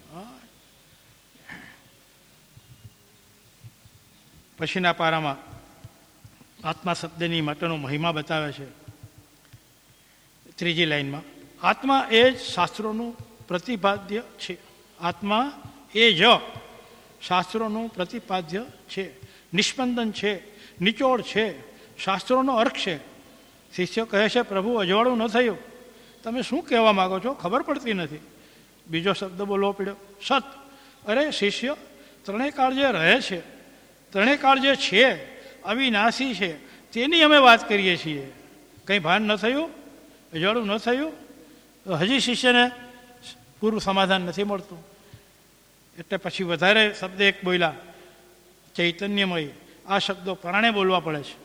S6: પછીના પારામાં આત્મા શબ્દની માટેનો મહિમા બતાવે છે. ત્રીજી લાઈનમાં આત્મા એ જ શાસ્ત્રોનું પ્રતિપાદ્ય છે. આત્મા એ જ શાસ્ત્રોનું પ્રતિપાદ્ય છે, નિષ્પંદન છે, નિચોડ છે, શાસ્ત્રોનો અર્થ છે. શિષ્ય કહે છે, પ્રભુ અજવાળું ન થયું, તમે શું કહેવા માગો છો, ખબર પડતી નથી. બીજો શબ્દ બોલવો પડ્યો, સત. અરે શિષ્ય, ત્રણેય કાળ જે રહે છે, ત્રણેય કાળ જે છે અવિનાશી છે, તેની અમે વાત કરીએ છીએ. કંઈ ભાન ન થયું, અજવાળું ન થયું, તો હજી શિષ્યને પૂરું સમાધાન નથી મળતું. એટલે પછી વધારે શબ્દ એક બોલ્યા, ચૈતન્યમય. આ શબ્દો પરાણે બોલવા પડે છે.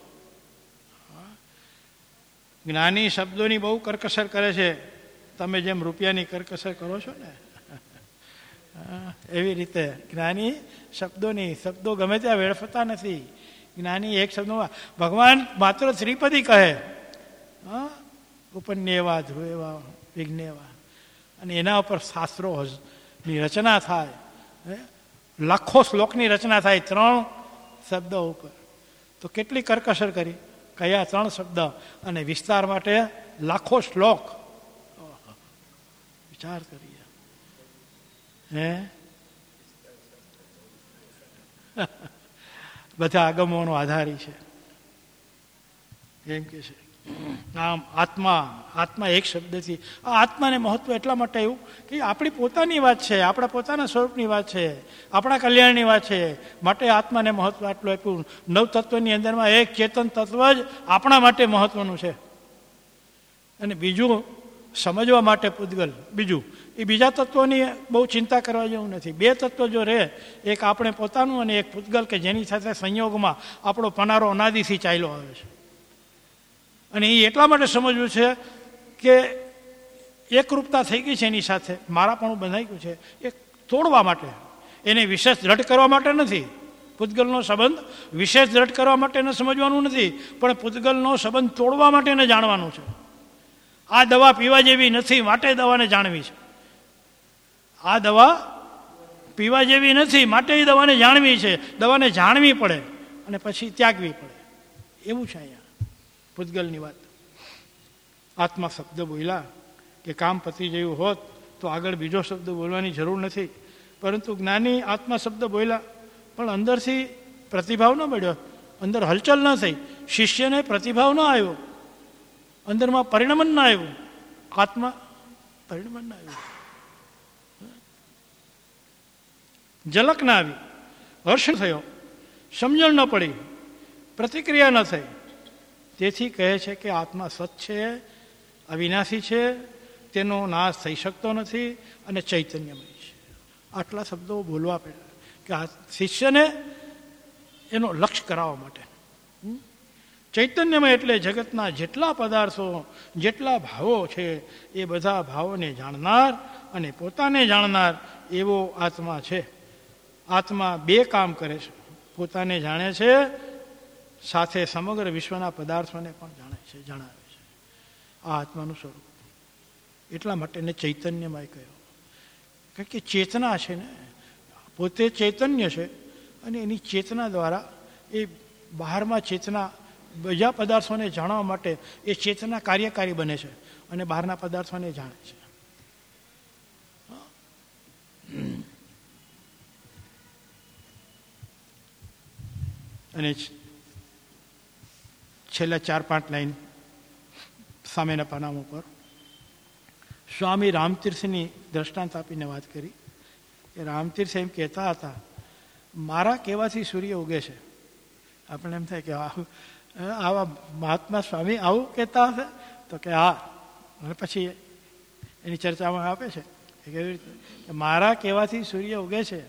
S6: જ્ઞાની શબ્દોની બહુ કરકસર કરે છે. તમે જેમ રૂપિયાની કરકસર કરો છો ને એવી રીતે જ્ઞાની શબ્દોની, શબ્દો ગમે ત્યાં વેડફતા નથી. જ્ઞાની એક શબ્દમાં ભગવાન માત્ર ત્રિપદી કહે, હા, ઉપન્યેવા, ધ્રુવેવા, વિઘ્નેવા, અને એના ઉપર શાસ્ત્રોની રચના થાય, લાખો શ્લોકની રચના થાય ત્રણ શબ્દો ઉપર. તો કેટલી કરકસર કરી, કયા ત્રણ શબ્દ, અને વિસ્તાર માટે લાખો શ્લોક. વિચાર કરીએ હે બધા આગમોનો આધારી છે એમ કે છે. આમ આત્મા, આત્મા એક શબ્દથી. આ આત્માને મહત્વ એટલા માટે આવ્યું કે આપણી પોતાની વાત છે, આપણા પોતાના સ્વરૂપની વાત છે, આપણા કલ્યાણની વાત છે, માટે આત્માને મહત્વ આટલું આપ્યું. નવ તત્વની અંદરમાં એક ચેતન તત્વ જ આપણા માટે મહત્વનું છે. અને બીજું સમજવા માટે પૂતગલ, બીજું એ બીજા તત્વોની બહુ ચિંતા કરવા જેવું નથી. બે તત્વો જો રહે, એક આપણે પોતાનું અને એક પૂતગલ કે જેની સાથે સંયોગમાં આપણો પનારો અનાદિથી ચાલ્યો આવે છે. અને એ એટલા માટે સમજવું છે કે એકરૂપતા થઈ ગઈ છે એની સાથે, મારાપણું બંધાઈ ગયું છે, એ તોડવા માટે, એને વિશેષ દ્રઢ કરવા માટે નથી. પૂતગલનો સંબંધ વિશેષ દ્રઢ કરવા માટે ન સમજવાનું નથી, પણ પૂતગલનો સંબંધ તોડવા માટે એને જાણવાનું છે. આ દવા પીવા જેવી નથી, માટે દવાને જાણવી છે. આ દવા પીવા જેવી નથી, માટે એ દવાને જાણવી છે. દવાને જાણવી પડે અને પછી ત્યાગવી પડે, એવું છે અહીંયા પૂતગલની વાત. આત્મા શબ્દ બોલ્યા કે કામ પતી જેવું હોત તો આગળ બીજો શબ્દ બોલવાની જરૂર નથી, પરંતુ જ્ઞાની આત્મા શબ્દ બોલ્યા પણ અંદરથી પ્રતિભાવ ન મળ્યો, અંદર હલચલ ન થઈ, શિષ્યને પ્રતિભાવ ન આવ્યો, અંદરમાં પરિણમન ના આવ્યું, આત્મા પરિણમન ના આવ્યું, ઝલક ના આવી, હર્ષ થયો, સમજણ ન પડી, પ્રતિક્રિયા ન થઈ. તેથી કહે છે કે આત્મા સત છે, અવિનાશી છે, તેનો નાશ થઈ શકતો નથી અને ચૈતન્યમય છે. આટલા શબ્દો બોલવા પડ્યા કે આ શિષ્યને એનો લક્ષ્ય કરાવવા માટે. ચૈતન્યમય એટલે જગતના જેટલા પદાર્થો, જેટલા ભાવો છે એ બધા ભાવોને જાણનાર અને પોતાને જાણનાર એવો આત્મા છે. આત્મા બે કામ કરે છે, પોતાને જાણે છે, સાથે સમગ્ર વિશ્વના પદાર્થોને પણ જાણે છે, જણાવે છે. આ આત્માનું સ્વરૂપ, એટલા માટે એને ચૈતન્યમય કહ્યો. કારણ કે ચેતના છે ને, પોતે ચૈતન્ય છે અને એની ચેતના દ્વારા એ બહારમાં ચેતના બીજા પદાર્થોને જાણવા માટે એ ચેતના કાર્યકારી બને છે અને બહારના પદાર્થોને જાણે છે. અને છેલ્લા ચાર પાંચ લાઈન સામેના પાનામ ઉપર સ્વામી રામતીર્થની દ્રષ્ટાંત આપીને વાત કરી કે રામતીર્થ એમ કહેતા હતા, મારા કહેવાથી સૂર્ય ઉગે છે. આપણે એમ થાય કે આવા મહાત્મા સ્વામી આવું કહેતા હશે તો કે હા. અને પછી એની ચર્ચામાં આપે છે કે કેવી રીતે મારા કહેવાથી સૂર્ય ઉગે છે.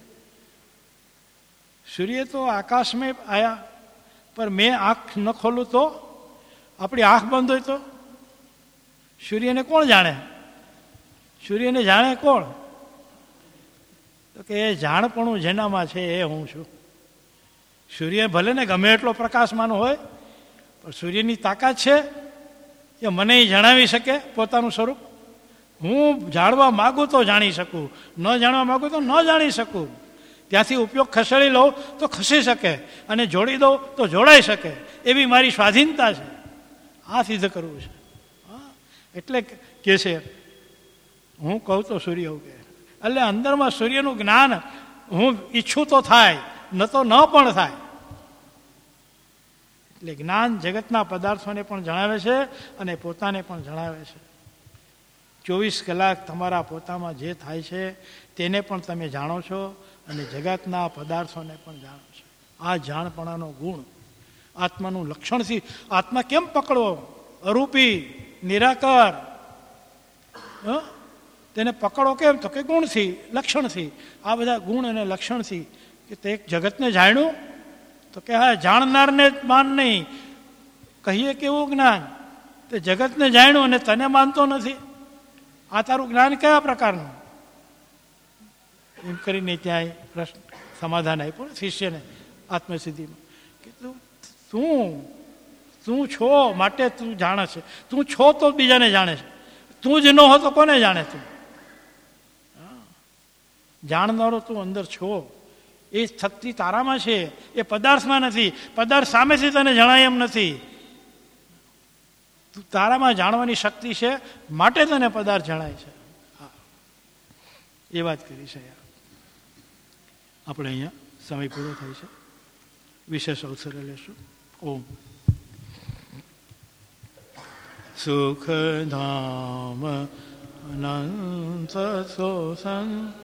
S6: સૂર્ય તો આકાશમાં આયા, પર મેં આંખ ન ખોલું તો, આપણી આંખ બંધ હોય તો સૂર્યને કોણ જાણે? સૂર્યને જાણે કોણ? તો કે એ જાણપણું જેનામાં છે એ હું છું. સૂર્ય ભલે ને ગમે એટલો પ્રકાશમાન હોય, પણ સૂર્યની તાકાત છે એ મને જણાવી શકે પોતાનું સ્વરૂપ. હું જાણવા માગું તો જાણી શકું, ન જાણવા માગું તો ન જાણી શકું. ત્યાંથી ઉપયોગ ખસેડી લઉં તો ખસી શકે અને જોડી દઉં તો જોડાઈ શકે, એવી મારી સ્વાધીનતા છે. આ સિદ્ધ કરવું છે. હા, એટલે કે છે હું કહું તો સૂર્ય ઉગે. એટલે અંદરમાં સૂર્યનું જ્ઞાન હું ઈચ્છું તો થાય, ન તો ન પણ થાય. એટલે જ્ઞાન જગતના પદાર્થોને પણ જણાવે છે અને પોતાને પણ જણાવે છે. ચોવીસ કલાક તમારા પોતામાં જે થાય છે તેને પણ તમે જાણો છો અને જગતના પદાર્થોને પણ જાણો છો. આ જાણપણાનો ગુણ આત્માનું લક્ષણથી. આત્મા કેમ પકડવો? અરૂપી, નિરાકાર. તેને પકડો કેમ? તો કે ગુણથી, લક્ષણથી. આ બધા ગુણ અને લક્ષણથી. કે તે એક જગતને જાણ્યું તો કે હા, જાણનારને જ માન નહીં, કહીએ કેવું જ્ઞાન? તે જગતને જાણ્યું અને તને માનતો નથી. આ તારું જ્ઞાન કયા પ્રકારનું? એમ કરીને ત્યાં પ્રશ્ન સમાધાન આપ્યું શિષ્યને આત્મસિદ્ધિમાં કે તું તું તું છો માટે તું જાણે છે. તું છો તો બીજાને જાણે છે. તું જ ન હો તો કોને જાણે? તું જાણનારો તું અંદર છો. એ શક્તિ તારામાં છે, એ પદાર્થમાં નથી. પદાર્થ સામેથી તને જણાય એમ નથી. તું તારામાં જાણવાની શક્તિ છે માટે તને પદાર્થ જણાય છે. હા, એ વાત કરી છે. આપણે અહીંયા સમય પૂરો થાય છે. વિશેષ અવસરે લેશું. ઓમ સુખધામ અનંત સોસન